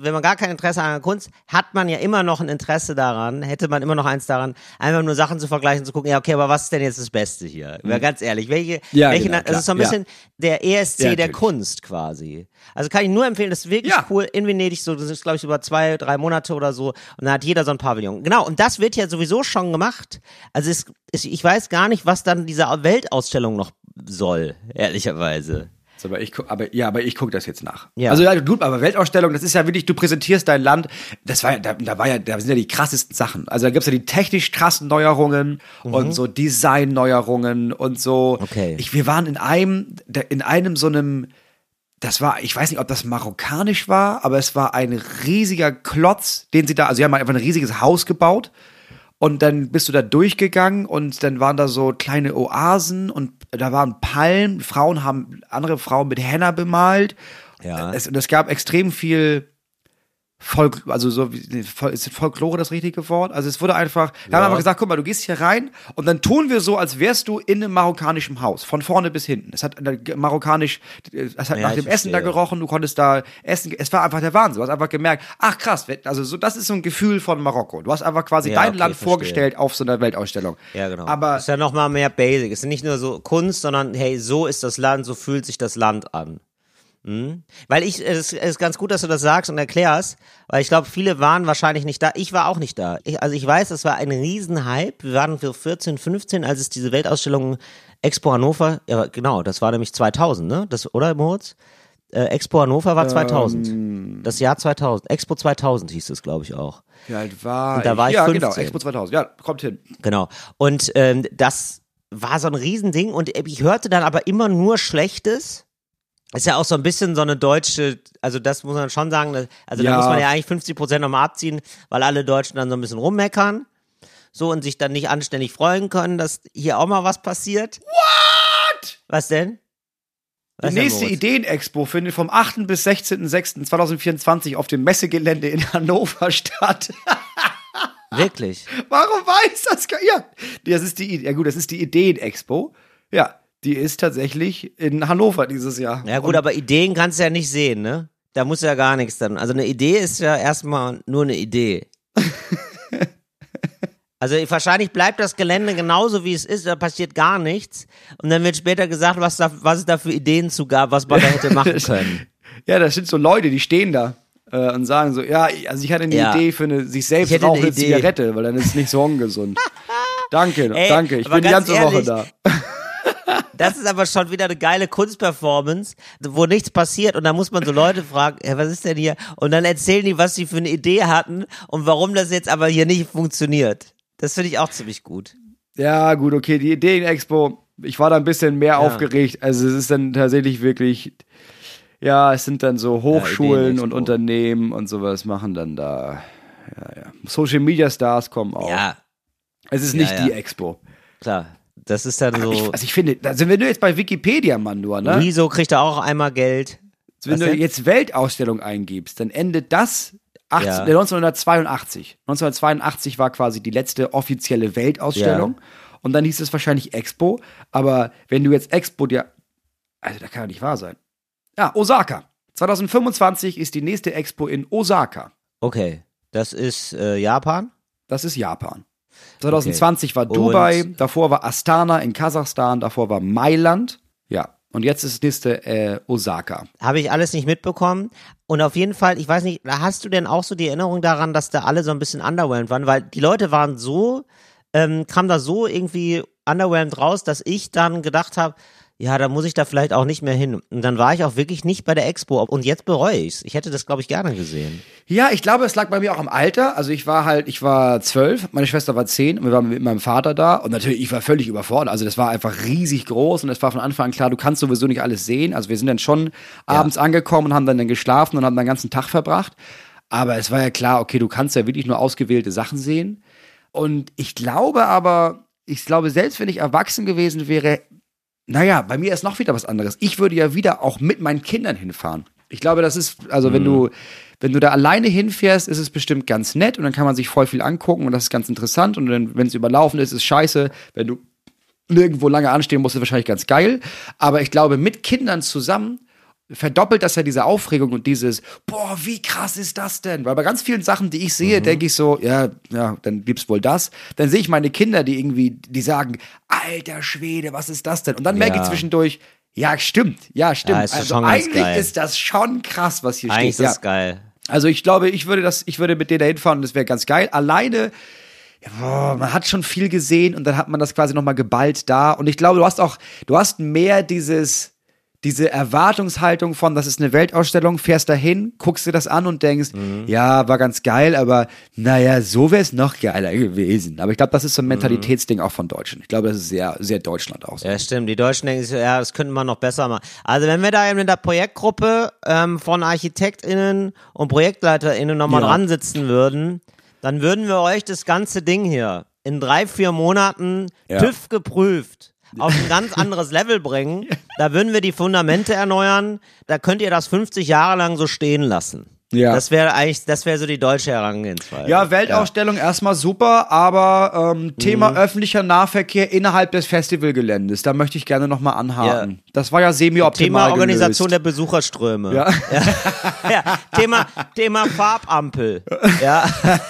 der Kunst, hat man ja immer noch ein Interesse daran, hätte man immer noch eins daran, einfach nur Sachen zu vergleichen, zu gucken, ja, okay, aber was ist denn jetzt das Beste hier? Ganz ehrlich, welche, genau, also so ein bisschen der ESC der natürlich. Kunst quasi. Also kann ich nur empfehlen, das ist wirklich cool in Venedig, so, das ist glaube ich über 2-3 Monate oder so und da hat jeder so ein Pavillon. Genau, und das wird ja sowieso schon gemacht. Also ich weiß gar nicht, was dann diese Weltausstellung noch soll, ehrlicherweise. Aber ich gucke das jetzt nach. Ja. Also ja, gut, aber Weltausstellung, das ist ja wirklich, du präsentierst dein Land. Das war ja, da sind ja die krassesten Sachen. Also da gibt's ja die technisch krassen Neuerungen und so Design-Neuerungen und so. Okay. Wir waren in einem so einem, das war, ich weiß nicht, ob das marokkanisch war, aber es war ein riesiger Klotz, den sie haben einfach ein riesiges Haus gebaut. Und dann bist du da durchgegangen und dann waren da so kleine Oasen und da waren Palmen. Andere Frauen mit Henna bemalt. Ja. Es gab extrem viel also so, ist Folklore das richtige Wort? Also es wurde einfach, wir haben einfach gesagt, guck mal, du gehst hier rein und dann tun wir so, als wärst du in einem marokkanischen Haus, von vorne bis hinten. Es hat nach dem Essen da gerochen, du konntest da essen, es war einfach der Wahnsinn. Du hast einfach gemerkt, ach krass, also so, das ist so ein Gefühl von Marokko. Du hast einfach quasi dein Land vorgestellt auf so einer Weltausstellung. Ja, genau. Aber ist ja nochmal mehr Basic. Es ist nicht nur so Kunst, sondern hey, so ist das Land, so fühlt sich das Land an. Weil es ist ganz gut, dass du das sagst und erklärst, weil ich glaube, viele waren wahrscheinlich nicht da. Ich war auch nicht da. Ich weiß, es war ein Riesenhype. Wir waren für 14, 15, als es diese Weltausstellung Expo Hannover, ja genau, das war nämlich 2000, ne? Das, oder Moritz? Expo Hannover war 2000. Das Jahr 2000. Expo 2000 hieß es, glaube ich, auch. Wie alt war und da war ich 15. Genau, Expo 2000. Ja, kommt hin. Genau. Und das war so ein Riesending und ich hörte dann aber immer nur Schlechtes. Ist ja auch so ein bisschen so eine deutsche, also das muss man schon sagen, also da muss man ja eigentlich 50% nochmal abziehen, weil alle Deutschen dann so ein bisschen rummeckern, so und sich dann nicht anständig freuen können, dass hier auch mal was passiert. What? Was denn? Die nächste Ideenexpo findet vom 8. bis 16.06.2024 auf dem Messegelände in Hannover statt. Wirklich? Warum weiß das? Ja, das ist die Ideenexpo. Ja. Die ist tatsächlich in Hannover dieses Jahr. Ja gut, aber Ideen kannst du ja nicht sehen, ne? Da muss ja gar nichts dann. Also eine Idee ist ja erstmal nur eine Idee. Also wahrscheinlich bleibt das Gelände genauso wie es ist, da passiert gar nichts. Und dann wird später gesagt, was es da für Ideen zu gab, was man da hätte machen können. Ja, das sind so Leute, die stehen da und sagen so, ja, also ich hatte eine Idee für eine sich selbst rauchende Zigarette, weil dann ist es nicht so ungesund. Danke, ich bin die ganze Woche da. Das ist aber schon wieder eine geile Kunstperformance, wo nichts passiert und da muss man so Leute fragen, was ist denn hier? Und dann erzählen die, was sie für eine Idee hatten und warum das jetzt aber hier nicht funktioniert. Das finde ich auch ziemlich gut. Ja, gut, okay, die Ideenexpo, ich war da ein bisschen mehr aufgeregt. Also es ist dann tatsächlich wirklich, ja, es sind dann so Hochschulen und Unternehmen und sowas machen dann da, ja. Social Media Stars kommen auch. Ja. Es ist nicht die Expo. Klar. Das ist dann so. Ich finde, da sind wir nur jetzt bei Wikipedia, Mann, nur, ne? Wieso kriegt er auch einmal Geld? Wenn du jetzt Weltausstellung eingibst, dann endet das 1982. 1982 war quasi die letzte offizielle Weltausstellung. Ja. Und dann hieß es wahrscheinlich Expo. Aber wenn du jetzt Expo also das kann ja nicht wahr sein. Ja, Osaka. 2025 ist die nächste Expo in Osaka. Okay. Das ist Japan? Das ist Japan. 2020 war Dubai, davor war Astana in Kasachstan, davor war Mailand, ja. Und jetzt ist nächste Osaka. Habe ich alles nicht mitbekommen. Und auf jeden Fall, ich weiß nicht, hast du denn auch so die Erinnerung daran, dass da alle so ein bisschen underwhelmed waren? Weil die Leute waren so, kamen da so irgendwie underwhelmed raus, dass ich dann gedacht habe, ja, da muss ich da vielleicht auch nicht mehr hin. Und dann war ich auch wirklich nicht bei der Expo. Und jetzt bereue ich's. Ich hätte das, glaube ich, gerne gesehen. Ja, ich glaube, es lag bei mir auch am Alter. Also ich war 12, meine Schwester war 10 und wir waren mit meinem Vater da. Und natürlich, ich war völlig überfordert. Also das war einfach riesig groß und es war von Anfang an klar, du kannst sowieso nicht alles sehen. Also wir sind dann schon abends angekommen und haben dann geschlafen und haben dann den ganzen Tag verbracht. Aber es war ja klar, okay, du kannst ja wirklich nur ausgewählte Sachen sehen. Und ich glaube, selbst wenn ich erwachsen gewesen wäre, naja, bei mir ist noch wieder was anderes. Ich würde ja wieder auch mit meinen Kindern hinfahren. Ich glaube, das ist, also wenn du da alleine hinfährst, ist es bestimmt ganz nett und dann kann man sich voll viel angucken und das ist ganz interessant und dann, wenn es überlaufen ist, ist es scheiße. Wenn du nirgendwo lange anstehen musst, ist es wahrscheinlich ganz geil. Aber ich glaube, mit Kindern zusammen verdoppelt das ja diese Aufregung und dieses, boah, wie krass ist das denn? Weil bei ganz vielen Sachen, die ich sehe, denke ich so, ja, dann gibt's wohl das. Dann sehe ich meine Kinder, die sagen, alter Schwede, was ist das denn? Und dann merke ich zwischendurch, ja, stimmt. Ja, ist also eigentlich ist das schon krass, was hier eigentlich steht. Eigentlich ist das geil. Also ich glaube, ich würde mit denen da hinfahren und das wäre ganz geil. Alleine, man hat schon viel gesehen und dann hat man das quasi nochmal geballt da. Und ich glaube, du hast mehr diese Erwartungshaltung von, das ist eine Weltausstellung, fährst dahin, guckst dir das an und denkst, ja, war ganz geil, aber naja, so wäre es noch geiler gewesen. Aber ich glaube, das ist so ein Mentalitätsding auch von Deutschen. Ich glaube, das ist sehr, sehr Deutschland auch so. Ja, stimmt. Die Deutschen denken sich, ja, das könnten wir noch besser machen. Also wenn wir da in der Projektgruppe von ArchitektInnen und ProjektleiterInnen nochmal dran sitzen würden, dann würden wir euch das ganze Ding hier in 3-4 Monaten TÜV geprüft auf ein ganz anderes Level bringen. Da würden wir die Fundamente erneuern. Da könnt ihr das 50 Jahre lang so stehen lassen. Ja. Das wäre so die deutsche Herangehensweise. Ja, Weltausstellung erstmal super, aber Thema öffentlicher Nahverkehr innerhalb des Festivalgeländes, da möchte ich gerne nochmal anhaken. Ja. Das war ja semi-optimal Thema Organisation der Besucherströme. Ja. Ja. Thema Farbampel. Ja.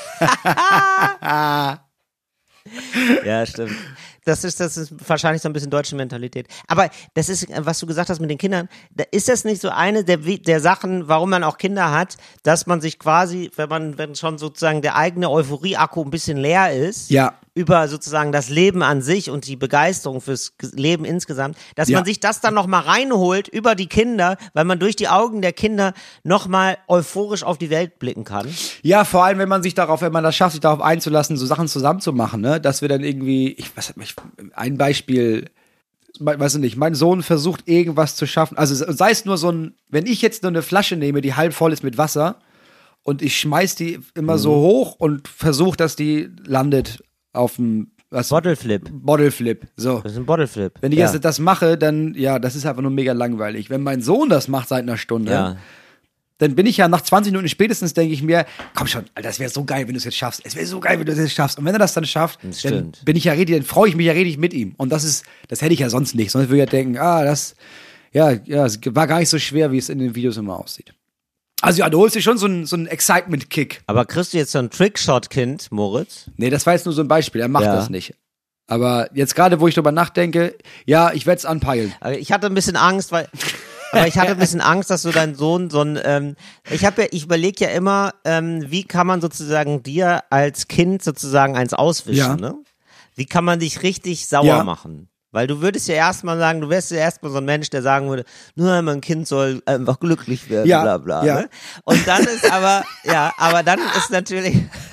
Ja, stimmt. Das ist wahrscheinlich so ein bisschen deutsche Mentalität. Aber das ist, was du gesagt hast mit den Kindern, ist das nicht so eine der Sachen, warum man auch Kinder hat, dass man sich quasi, wenn schon sozusagen der eigene Euphorie-Akku ein bisschen leer ist, über sozusagen das Leben an sich und die Begeisterung fürs Leben insgesamt, dass man sich das dann nochmal reinholt über die Kinder, weil man durch die Augen der Kinder nochmal euphorisch auf die Welt blicken kann. Ja, vor allem, wenn man das schafft, sich darauf einzulassen, so Sachen zusammenzumachen, ne, dass wir dann irgendwie, ein Beispiel, weiß ich nicht, mein Sohn versucht irgendwas zu schaffen, also sei es nur wenn ich jetzt nur eine Flasche nehme, die halb voll ist mit Wasser und ich schmeiß die immer so hoch und versuche, dass die landet auf dem Bottle Flip, so. Das ist ein Bottle Flip. Wenn ich jetzt das mache, dann, das ist einfach nur mega langweilig. Wenn mein Sohn das macht seit einer Stunde, dann bin ich ja nach 20 Minuten spätestens, denke ich mir, komm schon, Alter, das wäre so geil, wenn du es jetzt schaffst. Es wäre so geil, wenn du es jetzt schaffst. Und wenn er das dann schafft, dann dann freue ich mich ja richtig mit ihm. Und das hätte ich ja sonst nicht. Sonst würde ich ja denken, es war gar nicht so schwer, wie es in den Videos immer aussieht. Also du holst dir schon so einen Excitement-Kick. Aber kriegst du jetzt so ein Trickshot-Kind, Moritz? Nee, das war jetzt nur so ein Beispiel, er macht das nicht. Aber jetzt gerade, wo ich drüber nachdenke, ich werde es anpeilen. Aber ich hatte ein bisschen Angst, dass du deinen Sohn so ein, ich überlege ja immer, wie kann man sozusagen dir als Kind sozusagen eins auswischen, ne? Wie kann man dich richtig sauer machen? Weil du würdest ja erstmal sagen, du wärst ja erstmal so ein Mensch, der sagen würde, nur mein Kind soll einfach glücklich werden, bla bla. Ja. Ne? Und dann ist aber dann ist natürlich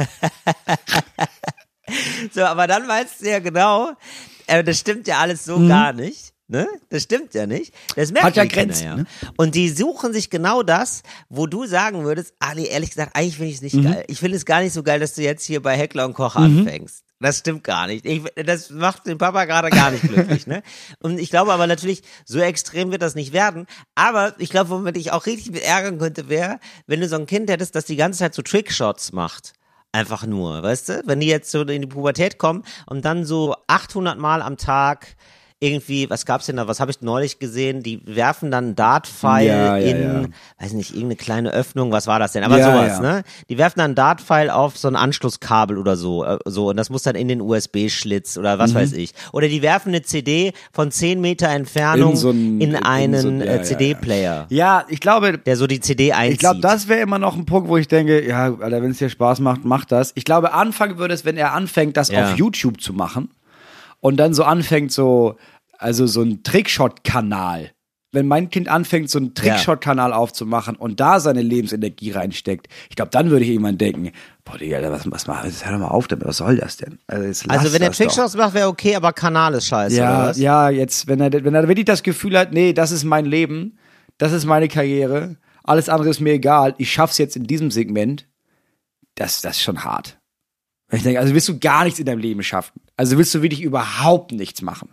so, aber dann weißt du ja genau, das stimmt ja alles so gar nicht. Ne? Das stimmt ja nicht. Das merkt hat ja Grenzen. Ja. Ne? Und die suchen sich genau das, wo du sagen würdest, nee, ehrlich gesagt, eigentlich finde ich es nicht geil. Ich finde es gar nicht so geil, dass du jetzt hier bei Heckler & Koch anfängst. Das stimmt gar nicht. Das macht den Papa gerade gar nicht glücklich, ne? Und ich glaube aber natürlich, so extrem wird das nicht werden. Aber ich glaube, womit ich auch richtig mit ärgern könnte, wäre, wenn du so ein Kind hättest, das die ganze Zeit so Trickshots macht. Einfach nur, weißt du? Wenn die jetzt so in die Pubertät kommen und dann so 800 Mal am Tag irgendwie, was gab's denn da, was habe ich neulich gesehen, die werfen dann einen Dart-Pfeil weiß nicht, irgendeine kleine Öffnung, was war das denn, aber sowas, ne? Die werfen dann einen Dart-Pfeil auf so ein Anschlusskabel oder so, und das muss dann in den USB-Schlitz oder was weiß ich. Oder die werfen eine CD von 10 Meter Entfernung in einen CD-Player. Ja, ich glaube, der so die CD einzieht. Ich glaube, das wäre immer noch ein Punkt, wo ich denke, ja, Alter, wenn es dir Spaß macht, mach das. Ich glaube, anfangen würde es, wenn er anfängt, das auf YouTube zu machen. Und dann so anfängt so ein Trickshot-Kanal. Wenn mein Kind anfängt, so einen Trickshot-Kanal aufzumachen und da seine Lebensenergie reinsteckt, ich glaube, dann würde ich irgendwann denken, boah, Digga, was mach, hör doch mal auf damit, was soll das denn? Also wenn er Trickshots macht, wäre okay, aber Kanal ist scheiße, oder was? Ja, jetzt, wenn er wirklich das Gefühl hat, nee, das ist mein Leben, das ist meine Karriere, alles andere ist mir egal, ich schaff's jetzt in diesem Segment, das ist schon hart. Ich denke, also willst du gar nichts in deinem Leben schaffen? Also willst du wirklich überhaupt nichts machen?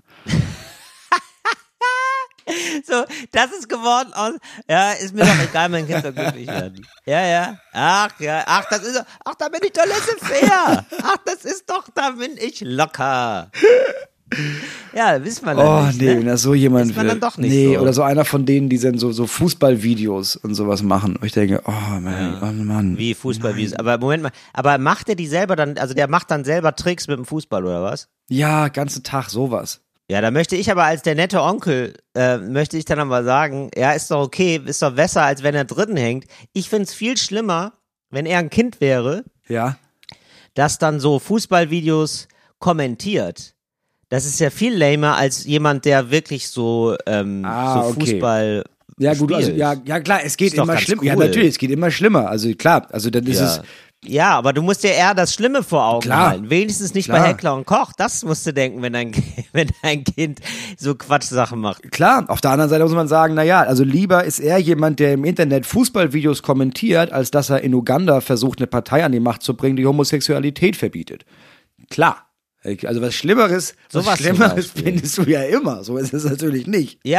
So, das ist geworden aus, ist mir doch egal, mein Kind soll glücklich werden. Ach, da bin ich doch laissez-faire. Da bin ich locker. Ja, wissen wir dann nicht. Wenn das so jemand ist man dann doch nicht so. Oder so einer von denen, die dann so Fußballvideos und sowas machen. Und ich denke, Mann. Wie Fußballvideos? Aber Moment mal, aber macht der die selber dann, also der macht dann selber Tricks mit dem Fußball oder was? Ja, ganzen Tag sowas. Ja, da möchte ich aber als der nette Onkel, möchte ich dann aber sagen, ist doch okay, ist doch besser, als wenn er dritten hängt. Ich find's viel schlimmer, wenn er ein Kind wäre, das dann so Fußballvideos kommentiert. Das ist ja viel lamer als jemand, der wirklich so Fußball ja gut, spielt. also klar, es geht immer schlimmer. Cool. Ja, natürlich, es geht immer schlimmer. Also klar, also dann ist es. Ja, aber du musst dir eher das Schlimme vor Augen halten. Wenigstens nicht bei Heckler & Koch. Das musst du denken, wenn dein Kind so Quatschsachen macht. Klar, auf der anderen Seite muss man sagen, also lieber ist er jemand, der im Internet Fußballvideos kommentiert, als dass er in Uganda versucht, eine Partei an die Macht zu bringen, die Homosexualität verbietet. Klar. Also was Schlimmeres findest du ja immer. So ist es natürlich nicht. Ja,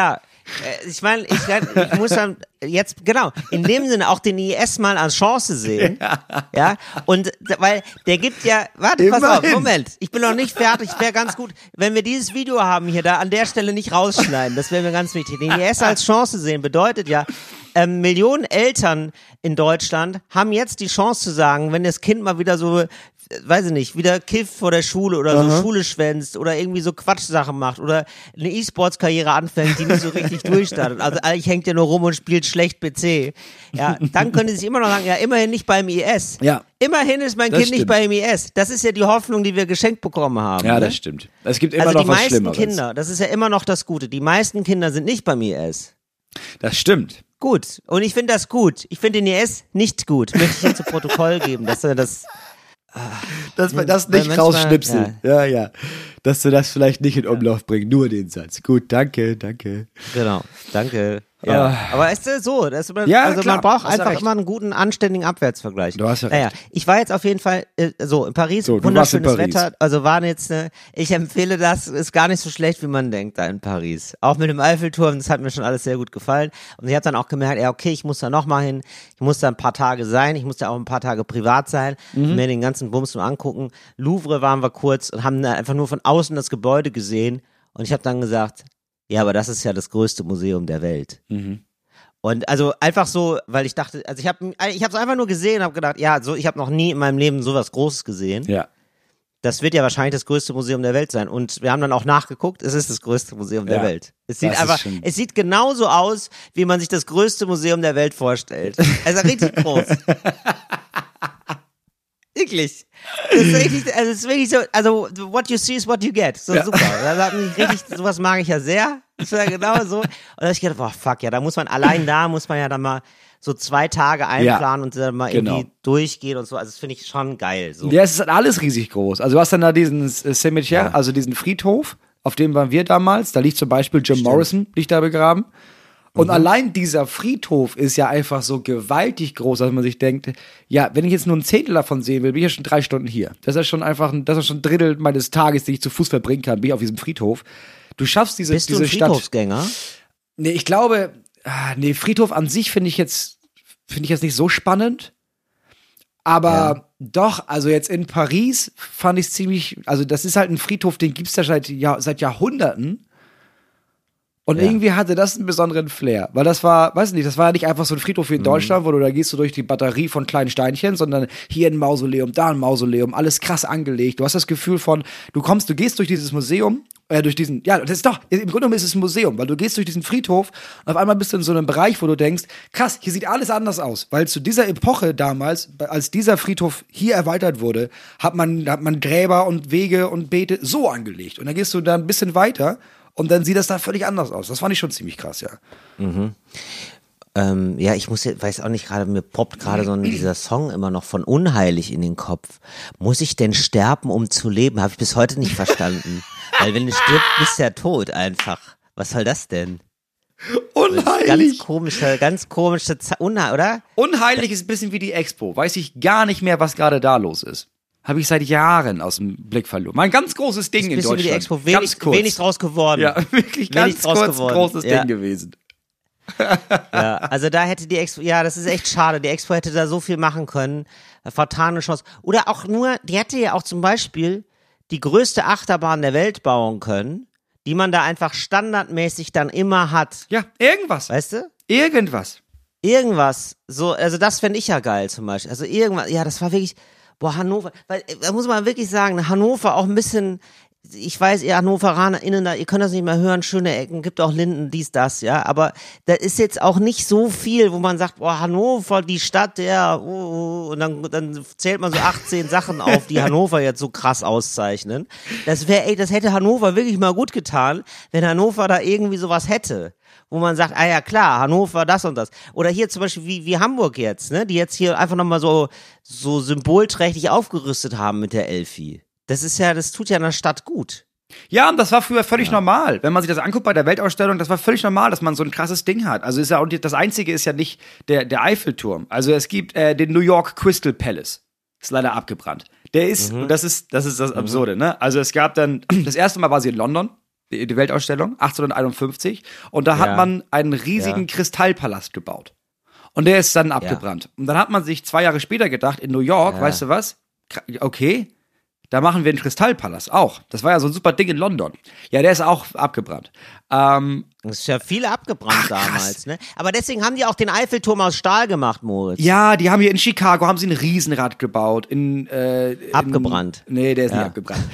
Ich meine, ich muss dann jetzt, genau, in dem Sinne auch den IS mal als Chance sehen. Ja. Und, weil der gibt ja, warte, pass auf, Moment, ich bin noch nicht fertig, wäre ganz gut, wenn wir dieses Video haben hier, da an der Stelle nicht rausschneiden, das wäre mir ganz wichtig. Den IS als Chance sehen bedeutet ja, Millionen Eltern in Deutschland haben jetzt die Chance zu sagen, wenn das Kind mal wieder so, weiß ich nicht, wieder kifft vor der Schule oder so Schule schwänzt oder irgendwie so Quatschsachen macht oder eine E-Sports-Karriere anfängt, die nicht so richtig durchstartet. Also eigentlich hängt er nur rum und spielt schlecht PC. Ja, dann können sie sich immer noch sagen, ja, immerhin nicht beim IS. Ja. Immerhin ist mein Kind nicht beim IS. Das ist ja die Hoffnung, die wir geschenkt bekommen haben. Ja, ne? Das stimmt. Es gibt immer noch was Schlimmeres. Also die meisten Kinder, das ist ja immer noch das Gute, die meisten Kinder sind nicht beim IS. Das stimmt. Gut. Und ich finde das gut. Ich finde den IS nicht gut. Möchte ich hier zu Protokoll geben, dass er das... Dass wir das nicht rausschnipseln. Ja. Dass du das vielleicht nicht in Umlauf bringen, nur den Satz. Gut, danke. Genau, danke. Ja. Aber ist das so? Also klar, man braucht einfach immer einen guten, anständigen Abwärtsvergleich. Du hast ja recht. Naja, ich war jetzt auf jeden Fall in Paris, wunderschönes Wetter. Also waren jetzt, ich empfehle das, ist gar nicht so schlecht, wie man denkt da in Paris. Auch mit dem Eiffelturm, das hat mir schon alles sehr gut gefallen. Und ich habe dann auch gemerkt, ja okay, ich muss da nochmal hin, ich muss da ein paar Tage sein, ich muss da auch ein paar Tage privat sein, mir den ganzen Bums mal angucken. Louvre waren wir kurz und haben da einfach nur von außen das Gebäude gesehen. Und ich habe dann gesagt, ja, aber das ist ja das größte Museum der Welt. Und also einfach so, weil ich dachte, also ich habe es einfach nur gesehen und habe gedacht, ja, so ich habe noch nie in meinem Leben sowas Großes gesehen. Ja. Das wird ja wahrscheinlich das größte Museum der Welt sein. Und wir haben dann auch nachgeguckt, es ist das größte Museum der Welt. Es sieht genauso aus, wie man sich das größte Museum der Welt vorstellt. Also richtig groß. Wirklich. Das ist wirklich so, also what you see is what you get. So super. Das hat mich richtig, sowas mag ich ja sehr. Das war genau so. Und da hab ich gedacht, boah, fuck, ja, da muss man ja dann mal so 2 Tage einplanen und dann mal irgendwie durchgehen und so. Also das finde ich schon geil. So. Ja, es ist halt alles riesig groß. Also du hast dann da diesen Cimetière, also diesen Friedhof, auf dem waren wir damals. Da liegt zum Beispiel Jim Morrison, liegt da begraben. Und allein dieser Friedhof ist ja einfach so gewaltig groß, dass man sich denkt, ja, wenn ich jetzt nur ein Zehntel davon sehen will, bin ich ja schon 3 Stunden hier. Das ist schon ein Drittel meines Tages, den ich zu Fuß verbringen kann, bin ich auf diesem Friedhof. Du schaffst diese Stadt. Bist du ein Friedhofsgänger? Nee, ich glaube, Friedhof an sich finde ich jetzt nicht so spannend. Aber doch, also jetzt in Paris fand ich es ziemlich, also das ist halt ein Friedhof, den gibt's da seit Jahrhunderten. Und irgendwie hatte das einen besonderen Flair, weil das war, weiß nicht, das war ja nicht einfach so ein Friedhof wie in Deutschland, wo du da gehst du durch die Batterie von kleinen Steinchen, sondern hier ein Mausoleum, da ein Mausoleum, alles krass angelegt. Du hast das Gefühl von, du gehst durch dieses Museum, im Grunde genommen ist es ein Museum, weil du gehst durch diesen Friedhof und auf einmal bist du in so einem Bereich, wo du denkst, krass, hier sieht alles anders aus, weil zu dieser Epoche damals, als dieser Friedhof hier erweitert wurde, hat man Gräber und Wege und Beete so angelegt. Und dann gehst du da ein bisschen weiter und dann sieht das da völlig anders aus. Das fand ich schon ziemlich krass, ja. Ich weiß auch nicht gerade, mir poppt gerade so dieser Song immer noch von Unheilig in den Kopf. Muss ich denn sterben, um zu leben? Habe ich bis heute nicht verstanden. Weil wenn du stirbst, bist du ja tot einfach. Was soll das denn? Unheilig. Ganz komische oder? Unheilig ist ein bisschen wie die Expo. Weiß ich gar nicht mehr, was gerade da los ist. Habe ich seit Jahren aus dem Blick verloren. Mal ein ganz großes Ding in Deutschland. Wie die Expo. Wenig draus geworden. Ja, wirklich ganz großes Ding gewesen. Ja, also da hätte die Expo, das ist echt schade. Die Expo hätte da so viel machen können. Vertane Chance. Oder auch nur, die hätte ja auch zum Beispiel die größte Achterbahn der Welt bauen können, die man da einfach standardmäßig dann immer hat. Ja, irgendwas. Weißt du? Irgendwas. So, also das fände ich ja geil zum Beispiel. Also irgendwas, das war wirklich, Hannover, weil, da muss man wirklich sagen, Hannover auch ein bisschen, ich weiß, ihr HannoveranerInnen, ihr könnt das nicht mehr hören, schöne Ecken, gibt auch Linden, dies, das, ja, aber da ist jetzt auch nicht so viel, wo man sagt, Hannover, die Stadt, und dann zählt man so 18 Sachen auf, die Hannover jetzt so krass auszeichnen. Das hätte Hannover wirklich mal gut getan, wenn Hannover da irgendwie sowas hätte. Wo man sagt, ja klar, Hannover, das und das. Oder hier zum Beispiel wie Hamburg jetzt, ne, die jetzt hier einfach nochmal so symbolträchtig aufgerüstet haben mit der Elfi. Das tut ja einer Stadt gut. Ja, und das war früher völlig normal. Wenn man sich das anguckt bei der Weltausstellung, das war völlig normal, dass man so ein krasses Ding hat. Also das Einzige ist ja nicht der Eiffelturm. Also es gibt den New York Crystal Palace. Ist leider abgebrannt. Der ist, und das ist das Absurde, ne? Also es gab dann, das erste Mal war sie in London. die Weltausstellung, 1851. Und da hat man einen riesigen Kristallpalast gebaut. Und der ist dann abgebrannt. Und dann hat man sich 2 Jahre später gedacht, in New York, weißt du was? Okay, da machen wir einen Kristallpalast auch. Das war ja so ein super Ding in London. Ja, der ist auch abgebrannt. Das ist ja viel abgebrannt damals, ne? Aber deswegen haben die auch den Eiffelturm aus Stahl gemacht, Moritz. Ja, die haben hier in Chicago, haben sie ein Riesenrad gebaut. Abgebrannt. Nee, der ist nicht abgebrannt.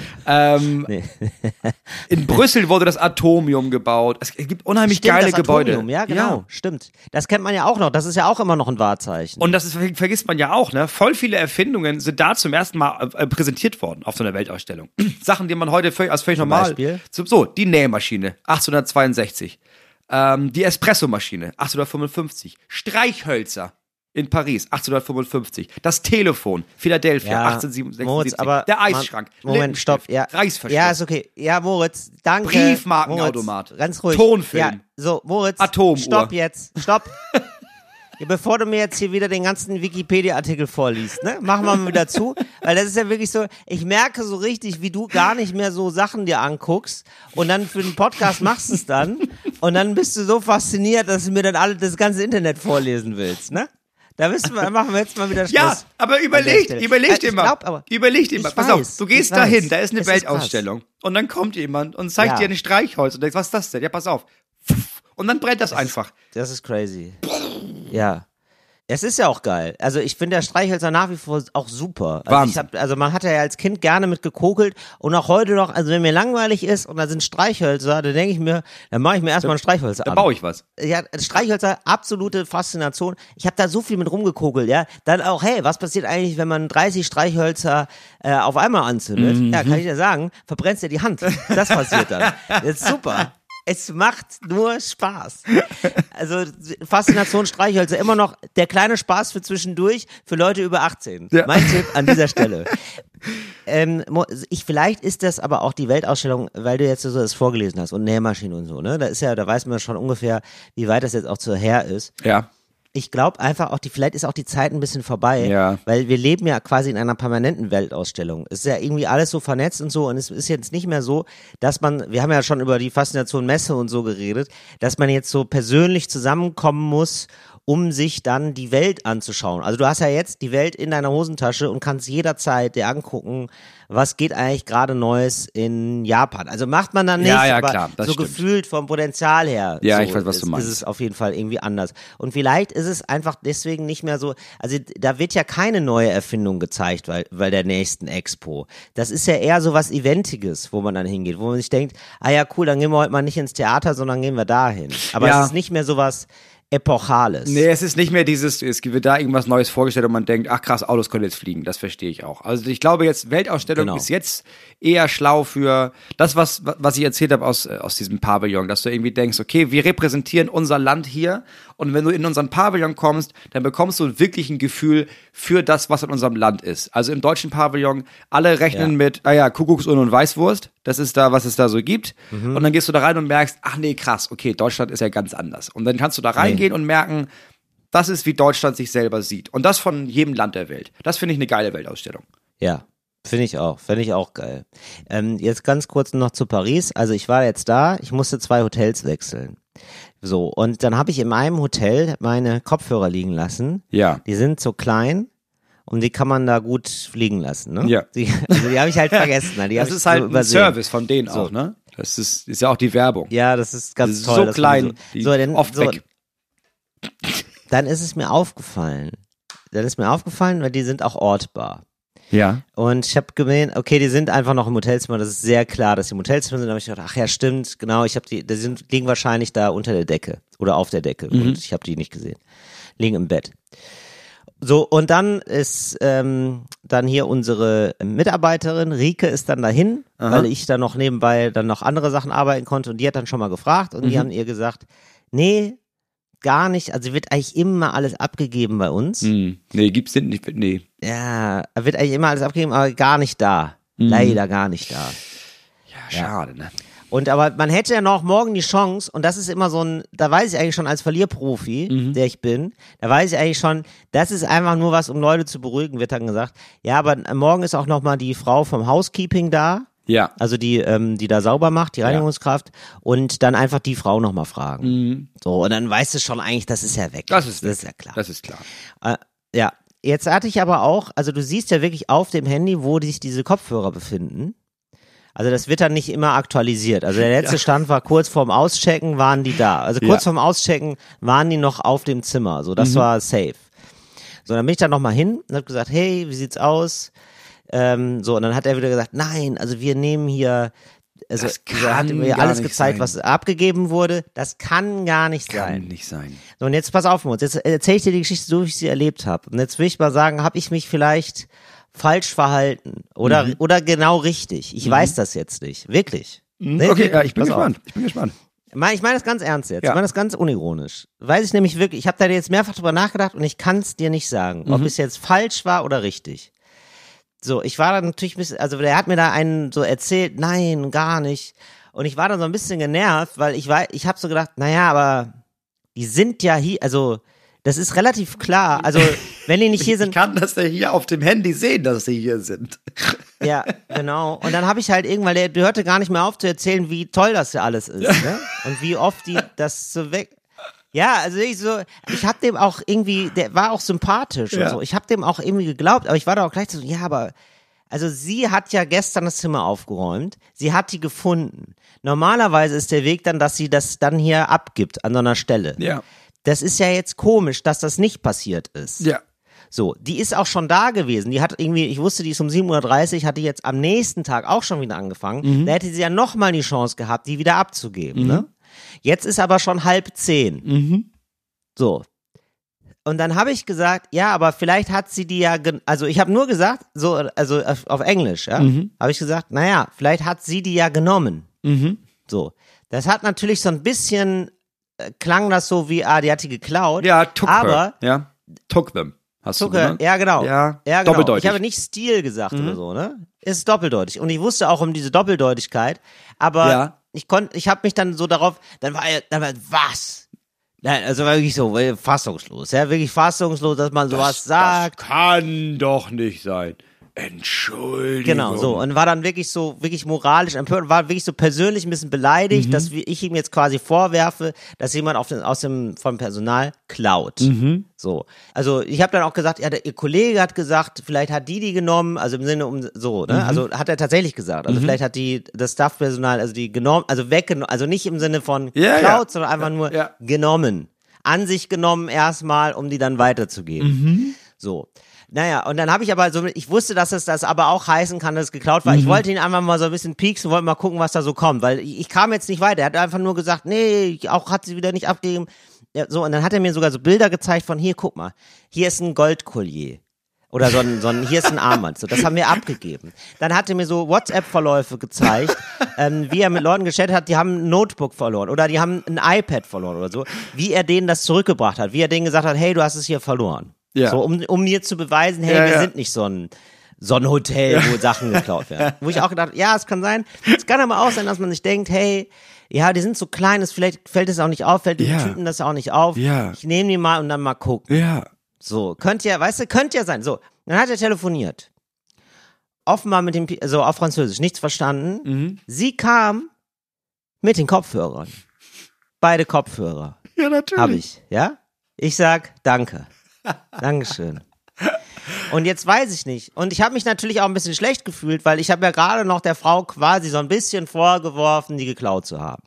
In Brüssel wurde das Atomium gebaut. Es gibt unheimlich geile Gebäude. Atomium, ja, genau, stimmt. Das kennt man ja auch noch. Das ist ja auch immer noch ein Wahrzeichen. Und vergisst man ja auch, ne? Voll viele Erfindungen sind da zum ersten Mal präsentiert worden auf so einer Weltausstellung. Sachen, die man heute als völlig normal. Beispiel? So, die Nähmaschine, 1862. Die Espressomaschine, 1855. Streichhölzer in Paris, 1855. Das Telefon, Philadelphia, 1876. Moritz, aber der Eisschrank, Moment, stopp. Ja. Reißverschluss. Ja, ist okay. Ja, Moritz, danke. Briefmarkenautomat. Moritz, ganz ruhig. Tonfilm. Ja, so, Moritz. Atomuhr. Stopp jetzt. Stopp. Ja, bevor du mir jetzt hier wieder den ganzen Wikipedia-Artikel vorliest, ne? Machen wir mal wieder zu, weil das ist ja wirklich so, ich merke so richtig, wie du gar nicht mehr so Sachen dir anguckst und dann für den Podcast machst du es dann und dann bist du so fasziniert, dass du mir dann das ganze Internet vorlesen willst, ne? Da machen wir jetzt mal wieder Schluss. Ja, aber überleg dir mal. Pass auf, du gehst dahin, da ist eine Weltausstellung und dann kommt jemand und zeigt dir ein Streichholz und denkst, was ist das denn? Ja, pass auf. Und dann brennt das einfach. Das ist crazy. Ja. Es ist ja auch geil. Also ich finde der Streichhölzer nach wie vor auch super. Also man hat ja als Kind gerne mit gekokelt und auch heute noch, also wenn mir langweilig ist und da sind Streichhölzer, dann denke ich mir, dann mache ich mir erstmal einen Streichhölzer an. Da baue ich was. Ja, Streichhölzer, absolute Faszination. Ich habe da so viel mit rumgekokelt, ja. Dann auch, hey, was passiert eigentlich, wenn man 30 Streichhölzer auf einmal anzündet? Ja, kann ich dir sagen, verbrennst dir die Hand. Das passiert dann. Das ist super. Es macht nur Spaß. Also Faszination Streichhölzer, immer noch der kleine Spaß für zwischendurch für Leute über 18. Ja. Mein Tipp an dieser Stelle. Vielleicht ist das aber auch die Weltausstellung, weil du jetzt so das vorgelesen hast und Nähmaschinen und so, ne? Da weiß man schon ungefähr, wie weit das jetzt auch so her ist. Ja. Ich glaube einfach vielleicht ist auch die Zeit ein bisschen vorbei, weil wir leben ja quasi in einer permanenten Weltausstellung. Es ist ja irgendwie alles so vernetzt und so und es ist jetzt nicht mehr so, dass wir haben ja schon über die Faszination Messe und so geredet, dass man jetzt so persönlich zusammenkommen muss, um sich dann die Welt anzuschauen. Also du hast ja jetzt die Welt in deiner Hosentasche und kannst jederzeit dir angucken, was geht eigentlich gerade Neues in Japan. Also macht man dann nicht, aber klar, das so stimmt. Gefühlt vom Potenzial her. Ja, so ich weiß, was du meinst. Ist es auf jeden Fall irgendwie anders. Und vielleicht ist es einfach deswegen nicht mehr so, also da wird ja keine neue Erfindung gezeigt, weil der nächsten Expo. Das ist ja eher so was Eventiges, wo man dann hingeht, wo man sich denkt, ah ja cool, dann gehen wir heute mal nicht ins Theater, sondern gehen wir dahin. Aber es ist nicht mehr so was Epochales. Nee, es ist nicht mehr es wird da irgendwas Neues vorgestellt und man denkt, ach krass, Autos können jetzt fliegen, das verstehe ich auch. Also ich glaube jetzt, Weltausstellung ist jetzt eher schlau für das, was ich erzählt habe aus diesem Pavillon, dass du irgendwie denkst, okay, wir repräsentieren unser Land hier und wenn du in unseren Pavillon kommst, dann bekommst du wirklich ein Gefühl für das, was in unserem Land ist. Also im deutschen Pavillon, alle rechnen mit, Kuckucksuhren und Weißwurst, das ist da, was es da so gibt. Und dann gehst du da rein und merkst, ach nee, krass, okay, Deutschland ist ja ganz anders. Und dann kannst du da reingehen und merken, das ist, wie Deutschland sich selber sieht. Und das von jedem Land der Welt. Das finde ich eine geile Weltausstellung. Ja, finde ich auch geil. Jetzt ganz kurz noch zu Paris. Also ich war jetzt da, ich musste 2 Hotels wechseln. So, und dann habe ich in einem Hotel meine Kopfhörer liegen lassen. Ja. Die sind so klein und die kann man da gut fliegen lassen, ne? Ja. Die habe ich halt vergessen. Ne? Das ist halt ein Service von denen auch, ne? Das ist ja auch die Werbung. Ja, das ist ganz das ist toll. So klein, oft weg. Dann ist es mir aufgefallen. Weil die sind auch ortbar. Ja. Und ich habe gesehen, okay, die sind einfach noch im Hotelzimmer, das ist sehr klar, dass die im Hotelzimmer sind. Da habe ich gedacht, ach ja, stimmt, genau, liegen wahrscheinlich da unter der Decke oder auf der Decke und ich habe die nicht gesehen. Liegen im Bett. So, und dann ist dann hier unsere Mitarbeiterin, Rike, ist dann dahin, weil ich dann noch nebenbei dann noch andere Sachen arbeiten konnte und die hat dann schon mal gefragt und die haben ihr gesagt, nee, gar nicht, also wird eigentlich immer alles abgegeben bei uns. Nee, nicht, nee. Ja, wird eigentlich immer alles abgegeben, aber gar nicht da. Leider gar nicht da. Ja, schade, ne? Und aber man hätte ja noch morgen die Chance, und das ist immer so da weiß ich eigentlich schon als Verlierprofi, der ich bin, da weiß ich eigentlich schon, das ist einfach nur was, um Leute zu beruhigen, wird dann gesagt. Ja, aber morgen ist auch noch mal die Frau vom Housekeeping da. Ja. Also die da sauber macht, die Reinigungskraft, und dann einfach die Frau nochmal fragen. So, und dann weißt du schon eigentlich, das ist ja weg. Das ist ja klar. Das ist klar. Ja, jetzt hatte ich aber auch, also du siehst ja wirklich auf dem Handy, wo sich diese Kopfhörer befinden. Also das wird dann nicht immer aktualisiert. Also der letzte Stand war kurz vorm Auschecken, waren die da. Also kurz vorm Auschecken waren die noch auf dem Zimmer. So, das war safe. So, dann bin ich da nochmal hin und hab gesagt, hey, wie sieht's aus? So, und dann hat er wieder gesagt, nein, also wir nehmen hier, also er hat mir alles gezeigt, was abgegeben wurde. Das kann gar nicht sein. Kann nicht sein. So, und jetzt pass auf, Moritz, jetzt erzähle ich dir die Geschichte so, wie ich sie erlebt habe. Und jetzt will ich mal sagen, habe ich mich vielleicht falsch verhalten oder genau richtig? Ich weiß das jetzt nicht. Wirklich. Nee, Okay, ja, ich bin pass auf. gespannt. Ich bin gespannt. Ich meine das ganz ernst jetzt. Ja. Ich meine das ganz unironisch. Weiß ich nämlich wirklich, ich habe da jetzt mehrfach drüber nachgedacht und ich kann es dir nicht sagen, ob es jetzt falsch war oder richtig. So, ich war dann natürlich ein bisschen, also der hat mir da einen so erzählt, nein, gar nicht. Und ich war dann so ein bisschen genervt, weil ich habe so gedacht, naja, aber die sind ja hier, also das ist relativ klar. Also wenn die nicht hier sind. Ich kann das ja hier auf dem Handy sehen, dass sie hier sind. Ja, genau. Und dann habe ich halt irgendwann, der hörte gar nicht mehr auf zu erzählen, wie toll das ja alles ist, ne? Und wie oft die das so weg. Ja, also ich habe dem auch irgendwie, der war auch sympathisch und so. Ich habe dem auch irgendwie geglaubt, aber ich war da auch gleich so, ja, aber also sie hat ja gestern das Zimmer aufgeräumt, sie hat die gefunden. Normalerweise ist der Weg dann, dass sie das dann hier abgibt an so einer Stelle. Ja. Das ist ja jetzt komisch, dass das nicht passiert ist. Ja. So, die ist auch schon da gewesen. Die hat irgendwie, ich wusste, die ist um 7:30 Uhr, hat die jetzt am nächsten Tag auch schon wieder angefangen. Da hätte sie ja nochmal die Chance gehabt, die wieder abzugeben. Ne? Jetzt ist aber schon 9:30. So. Und dann habe ich gesagt, ja, aber vielleicht hat sie die ja, also ich habe nur gesagt, so, also auf Englisch, ja, habe ich gesagt, naja, vielleicht hat sie die ja genommen. So. Das hat natürlich so ein bisschen, klang das so wie, die hat die geklaut. Ja, took aber her. Ja, took them. Hast du gesagt? Ja, genau. Ja, genau. doppeldeutig. Ich habe nicht Stil gesagt oder so, ne? Es ist doppeldeutig. Und ich wusste auch um diese Doppeldeutigkeit, aber ich habe mich dann so darauf, dann war was? Nein, also war wirklich so fassungslos, ja, wirklich fassungslos, dass man sowas sagt. Das kann doch nicht sein. Entschuldigung. Genau, so. Und war dann wirklich moralisch empört, war wirklich so persönlich ein bisschen beleidigt, dass ich ihm jetzt quasi vorwerfe, dass jemand vom Personal klaut. So. Also, ich habe dann auch gesagt, ja, ihr Kollege hat gesagt, vielleicht hat die genommen, also im Sinne so, ne? Also, hat er tatsächlich gesagt. Also, vielleicht hat das Staffpersonal, also die genommen, also weggenommen, also nicht im Sinne von klaut, sondern einfach nur genommen. An sich genommen erstmal, um die dann weiterzugeben. So. Naja, und dann habe ich aber so, ich wusste, dass es das aber auch heißen kann, dass es geklaut war. Ich wollte ihn einfach mal so ein bisschen pieksen, wollte mal gucken, was da so kommt, weil ich kam jetzt nicht weiter. Er hat einfach nur gesagt, nee, auch hat sie wieder nicht abgegeben. Ja, so, und dann hat er mir sogar so Bilder gezeigt von, hier, guck mal, hier ist ein Goldkollier. Oder so ein hier ist ein Armband. So, das haben wir abgegeben. Dann hat er mir so WhatsApp-Verläufe gezeigt, wie er mit Leuten gechattet hat, die haben ein Notebook verloren oder die haben ein iPad verloren oder so. Wie er denen das zurückgebracht hat, wie er denen gesagt hat, hey, du hast es hier verloren. Ja. So, um mir zu beweisen, hey, wir sind nicht so ein Hotel, wo Sachen geklaut werden. Wo ich auch gedacht, ja, es kann sein. Es kann aber auch sein, dass man sich denkt, hey, ja, die sind so klein, vielleicht fällt es auch nicht auf, fällt den Typen das auch nicht auf. Ja. Ich nehme die mal und dann mal gucken. Ja. So, könnte ja sein. So, dann hat er telefoniert. Offenbar auf Französisch, nichts verstanden. Sie kam mit den Kopfhörern. Beide Kopfhörer. Ja, natürlich. Hab ich, ja? Ich sag, danke. Dankeschön. Und jetzt weiß ich nicht. Und ich habe mich natürlich auch ein bisschen schlecht gefühlt, weil ich habe ja gerade noch der Frau quasi so ein bisschen vorgeworfen, die geklaut zu haben.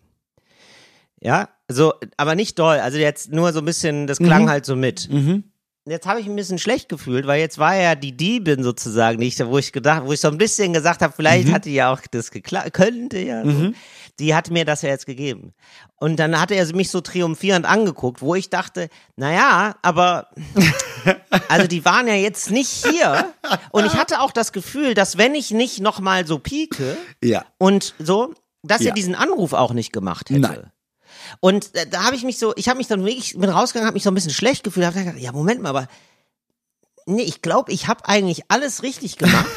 Ja, so, aber nicht doll. Also jetzt nur so ein bisschen, das klang halt so mit. Jetzt habe ich ein bisschen schlecht gefühlt, weil jetzt war ja die Diebin sozusagen nicht, wo ich so ein bisschen gesagt habe, vielleicht hat die ja auch das geklaut, könnte ja so. Die hat mir das ja jetzt gegeben. Und dann hat er mich so triumphierend angeguckt, wo ich dachte, naja, aber also die waren ja jetzt nicht hier. Und ich hatte auch das Gefühl, dass wenn ich nicht nochmal so pieke und so, dass er diesen Anruf auch nicht gemacht hätte. Nein. Und da habe ich mich dann wirklich mit rausgegangen, habe mich so ein bisschen schlecht gefühlt, habe gedacht, ja, Moment mal, aber nee, ich glaube, ich habe eigentlich alles richtig gemacht,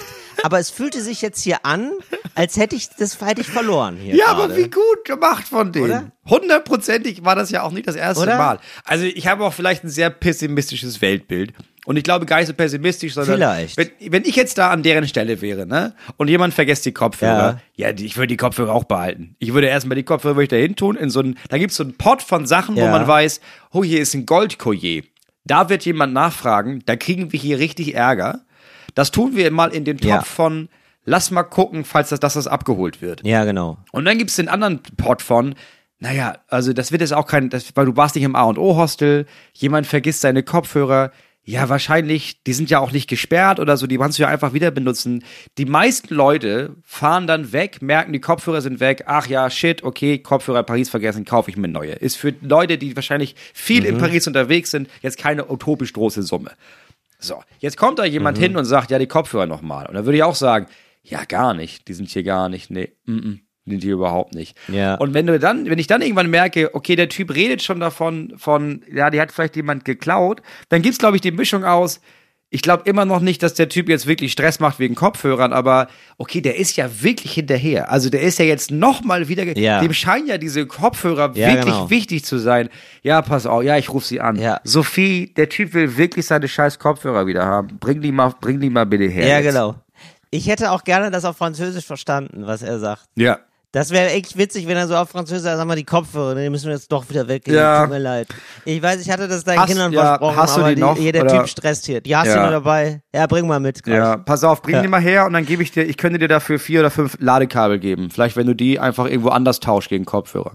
aber es fühlte sich jetzt hier an, als hätte ich verloren hier. Ja, gerade. aber wie gut gemacht von denen. Oder? 100%ig war das ja auch nicht das erste Oder? Mal. Also ich habe auch vielleicht ein sehr pessimistisches Weltbild. Und ich glaube gar nicht so pessimistisch, sondern Vielleicht. wenn ich jetzt da an deren Stelle wäre, ne, und jemand vergisst die Kopfhörer, ich würde die Kopfhörer auch behalten. Ich würde erstmal die Kopfhörer da hin tun, da gibt's so einen Pot von Sachen, wo man weiß, oh, hier ist ein Goldkollier. Da wird jemand nachfragen, da kriegen wir hier richtig Ärger. Das tun wir mal in den Topf von, lass mal gucken, falls das abgeholt wird. Ja, genau. Und dann gibt's den anderen Pot von, naja, also das wird jetzt auch weil du warst nicht im A&O-Hostel, jemand vergisst seine Kopfhörer, ja, wahrscheinlich, die sind ja auch nicht gesperrt oder so, die kannst du ja einfach wieder benutzen. Die meisten Leute fahren dann weg, merken, die Kopfhörer sind weg, ach ja, shit, okay, Kopfhörer in Paris vergessen, kaufe ich mir neue. Ist für Leute, die wahrscheinlich viel in Paris unterwegs sind, jetzt keine utopisch große Summe. So, jetzt kommt da jemand hin und sagt, ja, die Kopfhörer nochmal. Und dann würde ich auch sagen, ja, gar nicht, die sind hier gar nicht, nee, sind die überhaupt nicht. Ja. Und wenn ich dann irgendwann merke, okay, der Typ redet schon davon, ja, die hat vielleicht jemand geklaut, dann gibt's, glaube ich, die Mischung aus, ich glaube immer noch nicht, dass der Typ jetzt wirklich Stress macht wegen Kopfhörern, aber okay, der ist ja wirklich hinterher. Also der ist ja jetzt nochmal wieder, dem scheinen ja diese Kopfhörer wirklich wichtig zu sein. Ja, pass auf, ja, ich rufe sie an. Ja. Sophie, der Typ will wirklich seine scheiß Kopfhörer wieder haben. Bring die mal bitte her. Ja, jetzt. genau. Ich hätte auch gerne das auf Französisch verstanden, was er sagt. Ja. Das wäre echt witzig, wenn er so auf Französisch sagt, sag mal, die Kopfhörer, die müssen wir jetzt doch wieder weggeben. Ja. Tut mir leid. Ich weiß, ich hatte das deinen Kindern versprochen, hast du aber die noch, jeder oder? Typ stresst hier. Die hast du nur dabei. Ja, bring mal mit. Gleich. Ja, pass auf, bring die mal her und dann ich könnte dir dafür 4 oder 5 Ladekabel geben. Vielleicht, wenn du die einfach irgendwo anders tauschst gegen Kopfhörer.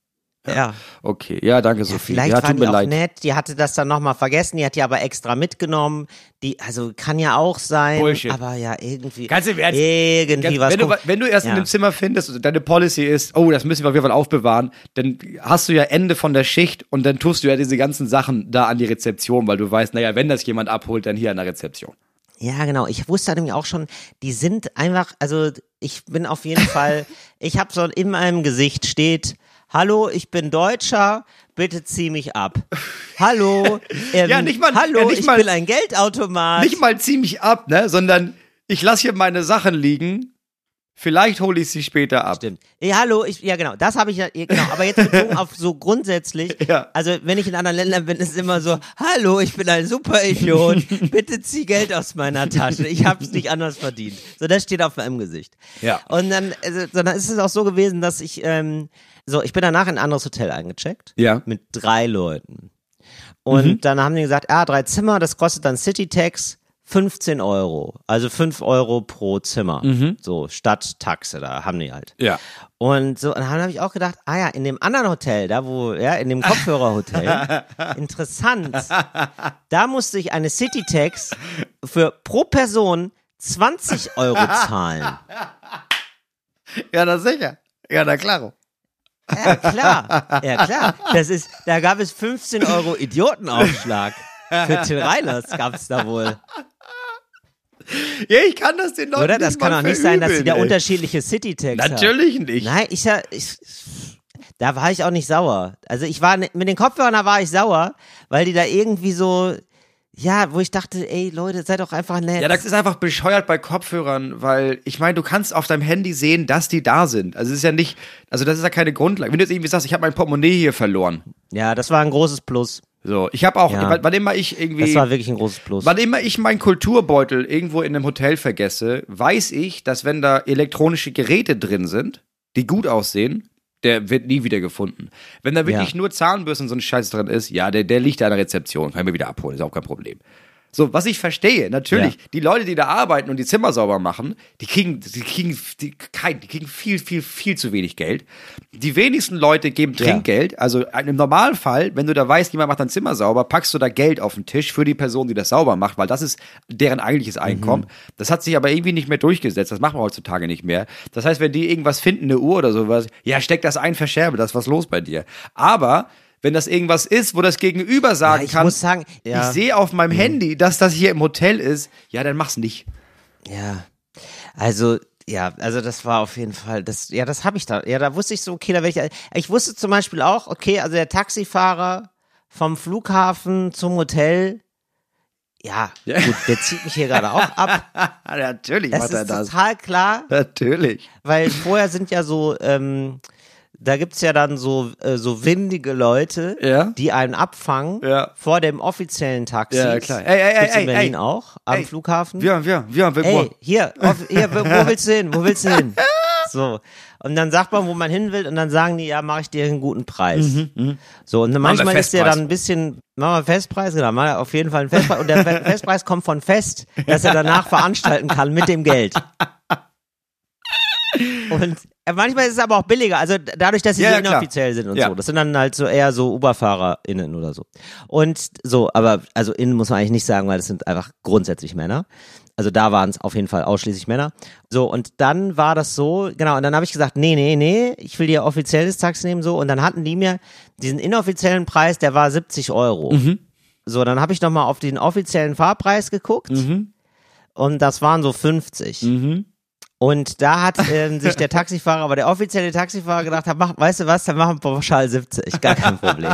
Ja. Okay, ja, danke Sophie. Vielleicht ja, war tut die mir auch leid. nett, die hatte das dann nochmal vergessen, die hat die aber extra mitgenommen. Also kann ja auch sein, Bullshit. aber ja, irgendwie. Ganz im Ernst. Irgendwie was. Wenn du erst in dem Zimmer findest und deine Policy ist, oh, das müssen wir auf jeden Fall aufbewahren, dann hast du ja Ende von der Schicht und dann tust du ja diese ganzen Sachen da an die Rezeption, weil du weißt, naja, wenn das jemand abholt, dann hier an der Rezeption. Ja, genau. Ich wusste nämlich auch schon, die sind einfach, also ich bin auf jeden Fall, ich habe so in meinem Gesicht steht, hallo, ich bin Deutscher, bitte zieh mich ab. Hallo, ich bin ein Geldautomat. Nicht mal zieh mich ab, ne, sondern ich lasse hier meine Sachen liegen. Vielleicht hole ich sie später ab. Stimmt. Ja, hallo, genau, das habe ich ja, genau, aber jetzt bezogen auf so grundsätzlich, also wenn ich in anderen Ländern bin, ist es immer so, hallo, ich bin ein Super-Idiot, bitte zieh Geld aus meiner Tasche, ich habe es nicht anders verdient. So, das steht auf meinem Gesicht. Ja. Und dann ist es auch so gewesen, dass ich bin danach in ein anderes Hotel eingecheckt. Ja. Mit 3 Leuten. Und dann haben die gesagt, 3 Zimmer, das kostet dann City-Tax 15 €. Also 5 € pro Zimmer. So, statt Taxe, da haben die halt. Ja. Und so, und dann habe ich auch gedacht, in dem anderen Hotel, in dem Kopfhörerhotel, interessant, da musste ich eine City-Tax für pro Person 20 € zahlen. Ja, na sicher. Ja, na klaro. Ja, klar. Da gab es 15 € Idiotenaufschlag. Für Till Reiners gab's da wohl. Ja, ich kann das den Leuten Oder? Das nicht kann mal doch nicht sein, dass sie da verübeln, ey. unterschiedliche City-Tags haben. Natürlich nicht. Nein, da war ich auch nicht sauer. Also mit den Kopfhörern, da war ich sauer, weil die da irgendwie so, wo ich dachte, ey Leute, seid doch einfach nett. Ja, das ist einfach bescheuert bei Kopfhörern, weil ich meine, du kannst auf deinem Handy sehen, dass die da sind. Also es ist ja nicht, das ist ja keine Grundlage. Wenn du jetzt irgendwie sagst, ich habe mein Portemonnaie hier verloren. Ja, das war ein großes Plus. So, ich habe auch, wann immer ich irgendwie. Das war wirklich ein großes Plus. Wann immer ich meinen Kulturbeutel irgendwo in einem Hotel vergesse, weiß ich, dass wenn da elektronische Geräte drin sind, die gut aussehen, der wird nie wieder gefunden. Wenn da wirklich nur Zahnbürsten und so ein Scheiß drin ist, der liegt da an der Rezeption, kann ich mir wieder abholen, ist auch kein Problem. So, was ich verstehe, natürlich, die Leute, die da arbeiten und die Zimmer sauber machen, die kriegen viel, viel, viel zu wenig Geld. Die wenigsten Leute geben Trinkgeld. Also im Normalfall, wenn du da weißt, jemand macht dein Zimmer sauber, packst du da Geld auf den Tisch für die Person, die das sauber macht, weil das ist deren eigentliches Einkommen. Das hat sich aber irgendwie nicht mehr durchgesetzt. Das machen wir heutzutage nicht mehr. Das heißt, wenn die irgendwas finden, eine Uhr oder sowas, steck das ein, verscherbe das, was los bei dir. Aber wenn das irgendwas ist, wo das Gegenüber sagen ich kann, muss sagen, ich sehe auf meinem Handy, dass das hier im Hotel ist, dann mach's nicht. Ja, also das war auf jeden Fall, das habe ich da. Ja, da wusste ich so, okay, da werde ich wusste zum Beispiel auch, okay, also der Taxifahrer vom Flughafen zum Hotel, Ja, gut, der zieht mich hier gerade auch ab. Natürlich Das macht er ist das. total klar, Natürlich. weil vorher sind ja so, da gibt's ja dann so windige Leute, Ja. die einen abfangen Ja. vor dem offiziellen Taxi. Ja, klar. Ey, Gibt's in Berlin auch, am Ey. Flughafen. Wir, Ey, hier, wo willst du hin? Wo willst du hin? So. Und dann sagt man, wo man hin will, und dann sagen die, ja, mache ich dir einen guten Preis. So, und manchmal ist der dann ein bisschen, machen wir einen Festpreis, genau, mal auf jeden Fall einen Festpreis. Und der Festpreis kommt von fest, dass er danach veranstalten kann mit dem Geld. Und manchmal ist es aber auch billiger, also dadurch, dass sie Ja, so ja, klar. inoffiziell sind und Ja. so. Das sind dann halt so eher so UberfahrerInnen oder so. Und so, aber also innen muss man eigentlich nicht sagen, weil das sind einfach grundsätzlich Männer. Also da waren es auf jeden Fall ausschließlich Männer. So, und dann war das so, genau, und dann habe ich gesagt, nee, ich will hier offizielles Taxi nehmen, so. Und dann hatten die mir diesen inoffiziellen Preis, der war 70 Euro. So, dann habe ich nochmal auf den offiziellen Fahrpreis geguckt. Und das waren so 50. Und da hat sich der Taxifahrer, aber der offizielle Taxifahrer gedacht, weißt du was, dann machen wir pauschal 70, gar kein Problem.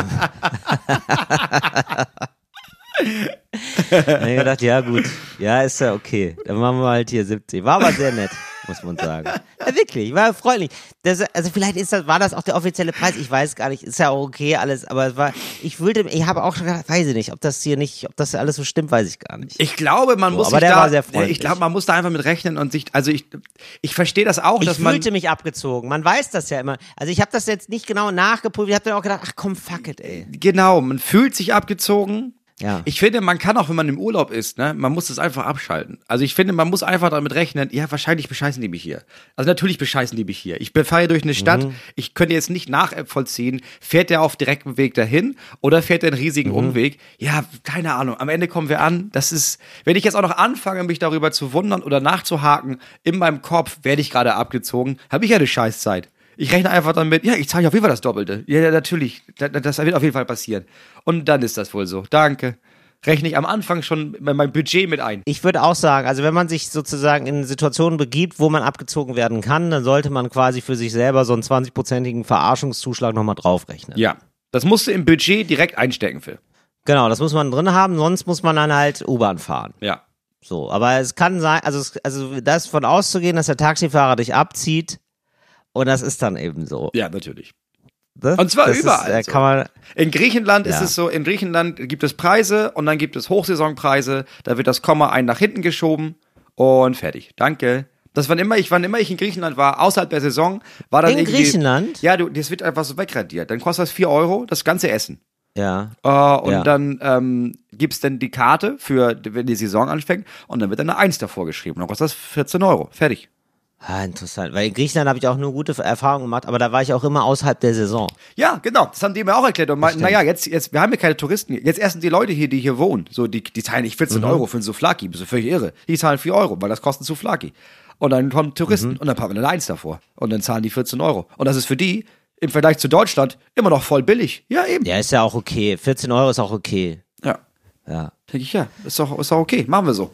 Dann hab ich gedacht, ja gut, ja ist ja okay, dann machen wir halt hier 70. War aber sehr nett, muss man sagen. Ja, wirklich, war freundlich. Also vielleicht war das auch der offizielle Preis, ich weiß gar nicht, ist ja auch okay alles, aber ich habe auch schon gedacht, weiß ich nicht, ob das alles so stimmt, weiß ich gar nicht. Ich glaube, man muss aber sich der da, war sehr freundlich. ich glaube, man muss da einfach mit rechnen und sich, also ich verstehe das auch, dass Ich man, fühlte mich abgezogen. Man weiß das ja immer. Also ich habe das jetzt nicht genau nachgeprüft. Ich habe dann auch gedacht, ach komm, fuck it, ey. genau, man fühlt sich abgezogen. Ja. Ich finde, man kann auch, wenn man im Urlaub ist, ne, man muss das einfach abschalten. Also ich finde, man muss einfach damit rechnen, ja, wahrscheinlich bescheißen die mich hier. Also natürlich bescheißen die mich hier. Ich fahre durch eine Stadt, ich könnte jetzt nicht nachvollziehen, fährt der auf direktem Weg dahin oder fährt der einen riesigen Umweg? Ja, keine Ahnung. Am Ende kommen wir an, das ist, wenn ich jetzt auch noch anfange, mich darüber zu wundern oder nachzuhaken, in meinem Kopf werde ich gerade abgezogen, habe ich ja eine Scheißzeit. Ich rechne einfach damit, ja, ich zahle auf jeden Fall das Doppelte. Ja, natürlich, das wird auf jeden Fall passieren. Und dann ist das wohl so. Danke. Rechne ich am Anfang schon mein Budget mit ein. Ich würde auch sagen, also wenn man sich sozusagen in Situationen begibt, wo man abgezogen werden kann, dann sollte man quasi für sich selber so einen 20-prozentigen Verarschungszuschlag nochmal draufrechnen. Ja, das musst du im Budget direkt einstecken, Phil. Genau, das muss man drin haben, sonst muss man dann halt U-Bahn fahren. Ja. So, aber es kann sein, also das von auszugehen, dass der Taxifahrer dich abzieht, und das ist dann eben so. Ja, natürlich. Ne? Und zwar das überall. Ist, kann man, In Griechenland ist Ja. es so, in Griechenland gibt es Preise und dann gibt es Hochsaisonpreise, da wird das Komma ein nach hinten geschoben und fertig. Danke. Wann immer ich in Griechenland war, außerhalb der Saison, war dann in irgendwie... Griechenland? Ja, das wird einfach so wegradiert. Dann kostet das 4 Euro, das ganze Essen. Ja. Und Ja. dann gibt's dann die Karte für, wenn die Saison anfängt und dann wird dann eine 1 davor geschrieben. Dann kostet das 14 Euro. Fertig. Ah, interessant. Weil in Griechenland habe ich auch nur gute Erfahrungen gemacht, aber da war ich auch immer außerhalb der Saison. Ja, genau. Das haben die mir auch erklärt und meinten, naja, jetzt, wir haben ja keine Touristen. Jetzt erst die Leute hier, die hier wohnen. So, die zahlen nicht 14 Euro für ein Souvlaki. Bist du völlig irre. Die zahlen 4 Euro, weil das kostet Souvlaki. Und dann kommen Touristen und dann packen wir eine 1 davor. Und dann zahlen die 14 Euro. Und das ist für die im Vergleich zu Deutschland immer noch voll billig. Ja, eben. Ja, ist ja auch okay. 14 Euro ist auch okay. Ja. Ja. Denke ich, ja. Ist doch okay. Machen wir so.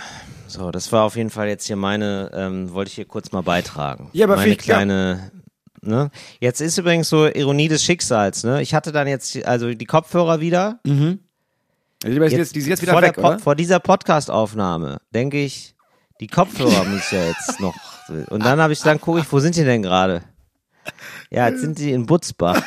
So, das war auf jeden Fall jetzt hier wollte ich hier kurz mal beitragen. Ja, aber meine kleine, ne? Jetzt ist übrigens so Ironie des Schicksals, ne? Ich hatte dann jetzt, also die Kopfhörer wieder. Die sind jetzt wieder vor, weg, oder? vor dieser Podcast-Aufnahme denke ich, die Kopfhörer muss ich ja jetzt noch. Und dann gucke ich, wo sind die denn gerade? Ja, jetzt sind die in Butzbach.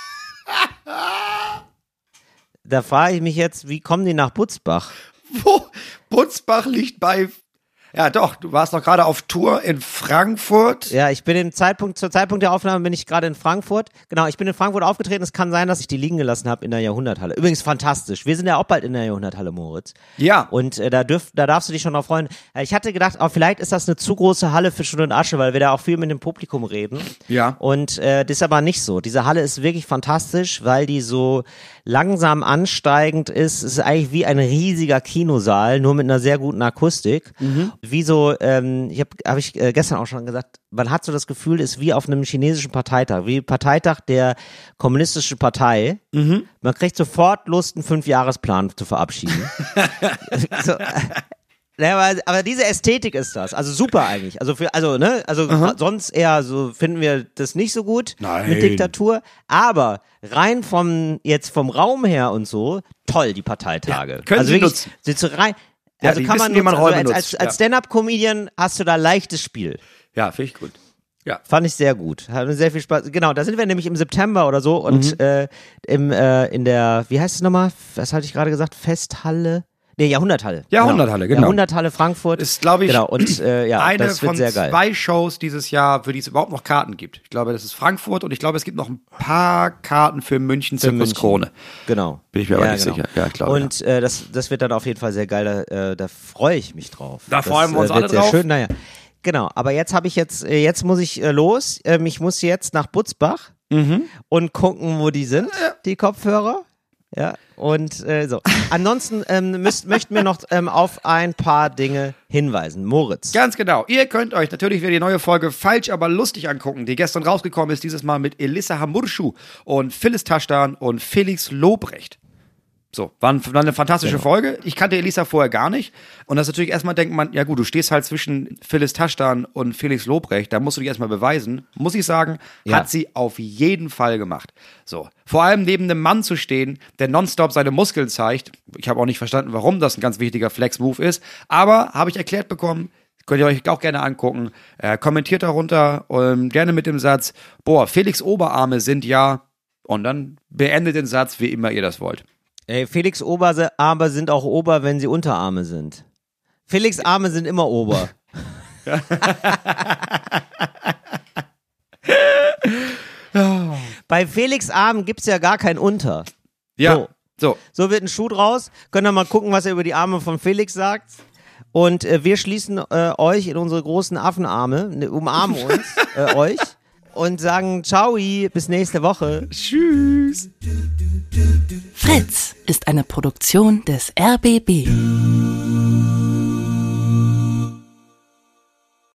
Da frage ich mich jetzt, wie kommen die nach Butzbach? Wo? Butzbach liegt bei... Ja, doch, du warst doch gerade auf Tour in Frankfurt. Ja, zur Zeitpunkt der Aufnahme bin ich gerade in Frankfurt. Genau, ich bin in Frankfurt aufgetreten. Es kann sein, dass ich die liegen gelassen habe in der Jahrhunderthalle. Übrigens fantastisch. Wir sind ja auch bald in der Jahrhunderthalle, Moritz. Ja. Und da darfst du dich schon drauf freuen. Ich hatte gedacht, vielleicht ist das eine zu große Halle für Schutt und Asche, weil wir da auch viel mit dem Publikum reden. Ja. Und das ist aber nicht so. Diese Halle ist wirklich fantastisch, weil die so langsam ansteigend ist. Es ist eigentlich wie ein riesiger Kinosaal, nur mit einer sehr guten Akustik. Wie so, habe ich gestern auch schon gesagt, man hat so das Gefühl, ist wie auf einem chinesischen Parteitag, wie Parteitag der kommunistischen Partei. Man kriegt sofort Lust, einen 5-Jahresplan zu verabschieden. So, Ja, aber diese Ästhetik ist das. Also super eigentlich. Sonst eher so finden wir das nicht so gut mit Diktatur. Aber rein vom Raum her und so, toll, die Parteitage. Ja, können Sie nutzen. Also kann man nutzen. Als Stand-up-Comedian hast du da leichtes Spiel. Ja, finde ich gut. Ja. Fand ich sehr gut. Hat mir sehr viel Spaß. Genau, da sind wir nämlich im September oder so und in der, wie heißt es nochmal? Was hatte ich gerade gesagt? Festhalle? Nee, Jahrhunderthalle. Jahrhunderthalle, genau. Jahrhunderthalle Frankfurt. Ist, glaube ich, genau. Und, eine das wird von sehr geil. 2 Shows dieses Jahr, für die es überhaupt noch Karten gibt. Ich glaube, das ist Frankfurt und ich glaube, es gibt noch ein paar Karten für München, Zirkus Krone. Genau. Bin ich mir aber nicht sicher. Ja, ich glaube, und das wird dann auf jeden Fall sehr geil. Da freue ich mich drauf. Da freuen wir uns alle sehr drauf. Schön. Naja. Genau, aber jetzt muss ich los. Ich muss jetzt nach Butzbach und gucken, wo die sind, die Kopfhörer. Ja, und so. Ansonsten möchten wir noch auf ein paar Dinge hinweisen. Moritz. Ganz genau. Ihr könnt euch natürlich wieder die neue Folge Falsch, aber lustig angucken, die gestern rausgekommen ist, dieses Mal mit Elissa Hamurschu und Phyllis Taschdan und Felix Lobrecht. So, war eine fantastische Folge. Ich kannte Elissa vorher gar nicht. Und das natürlich erstmal denkt man, ja gut, du stehst halt zwischen Phyllis Taschdan und Felix Lobrecht, da musst du dich erstmal beweisen. Muss ich sagen, hat sie auf jeden Fall gemacht. So, vor allem neben einem Mann zu stehen, der nonstop seine Muskeln zeigt. Ich habe auch nicht verstanden, warum das ein ganz wichtiger Flex-Move ist. Aber habe ich erklärt bekommen, könnt ihr euch auch gerne angucken. Kommentiert darunter, gerne mit dem Satz, Felix Oberarme sind ja, und dann beendet den Satz, wie immer ihr das wollt. Ey, Felix Oberarme sind auch Ober, wenn sie Unterarme sind. Felix Arme sind immer Ober. Bei Felix Armen gibt's ja gar kein Unter. Ja, so wird ein Schuh draus. Könnt ihr mal gucken, was er über die Arme von Felix sagt. Und wir schließen euch in unsere großen Affenarme, umarmen uns, euch. Und sagen ciao, bis nächste Woche. Tschüss. Fritz ist eine Produktion des RBB.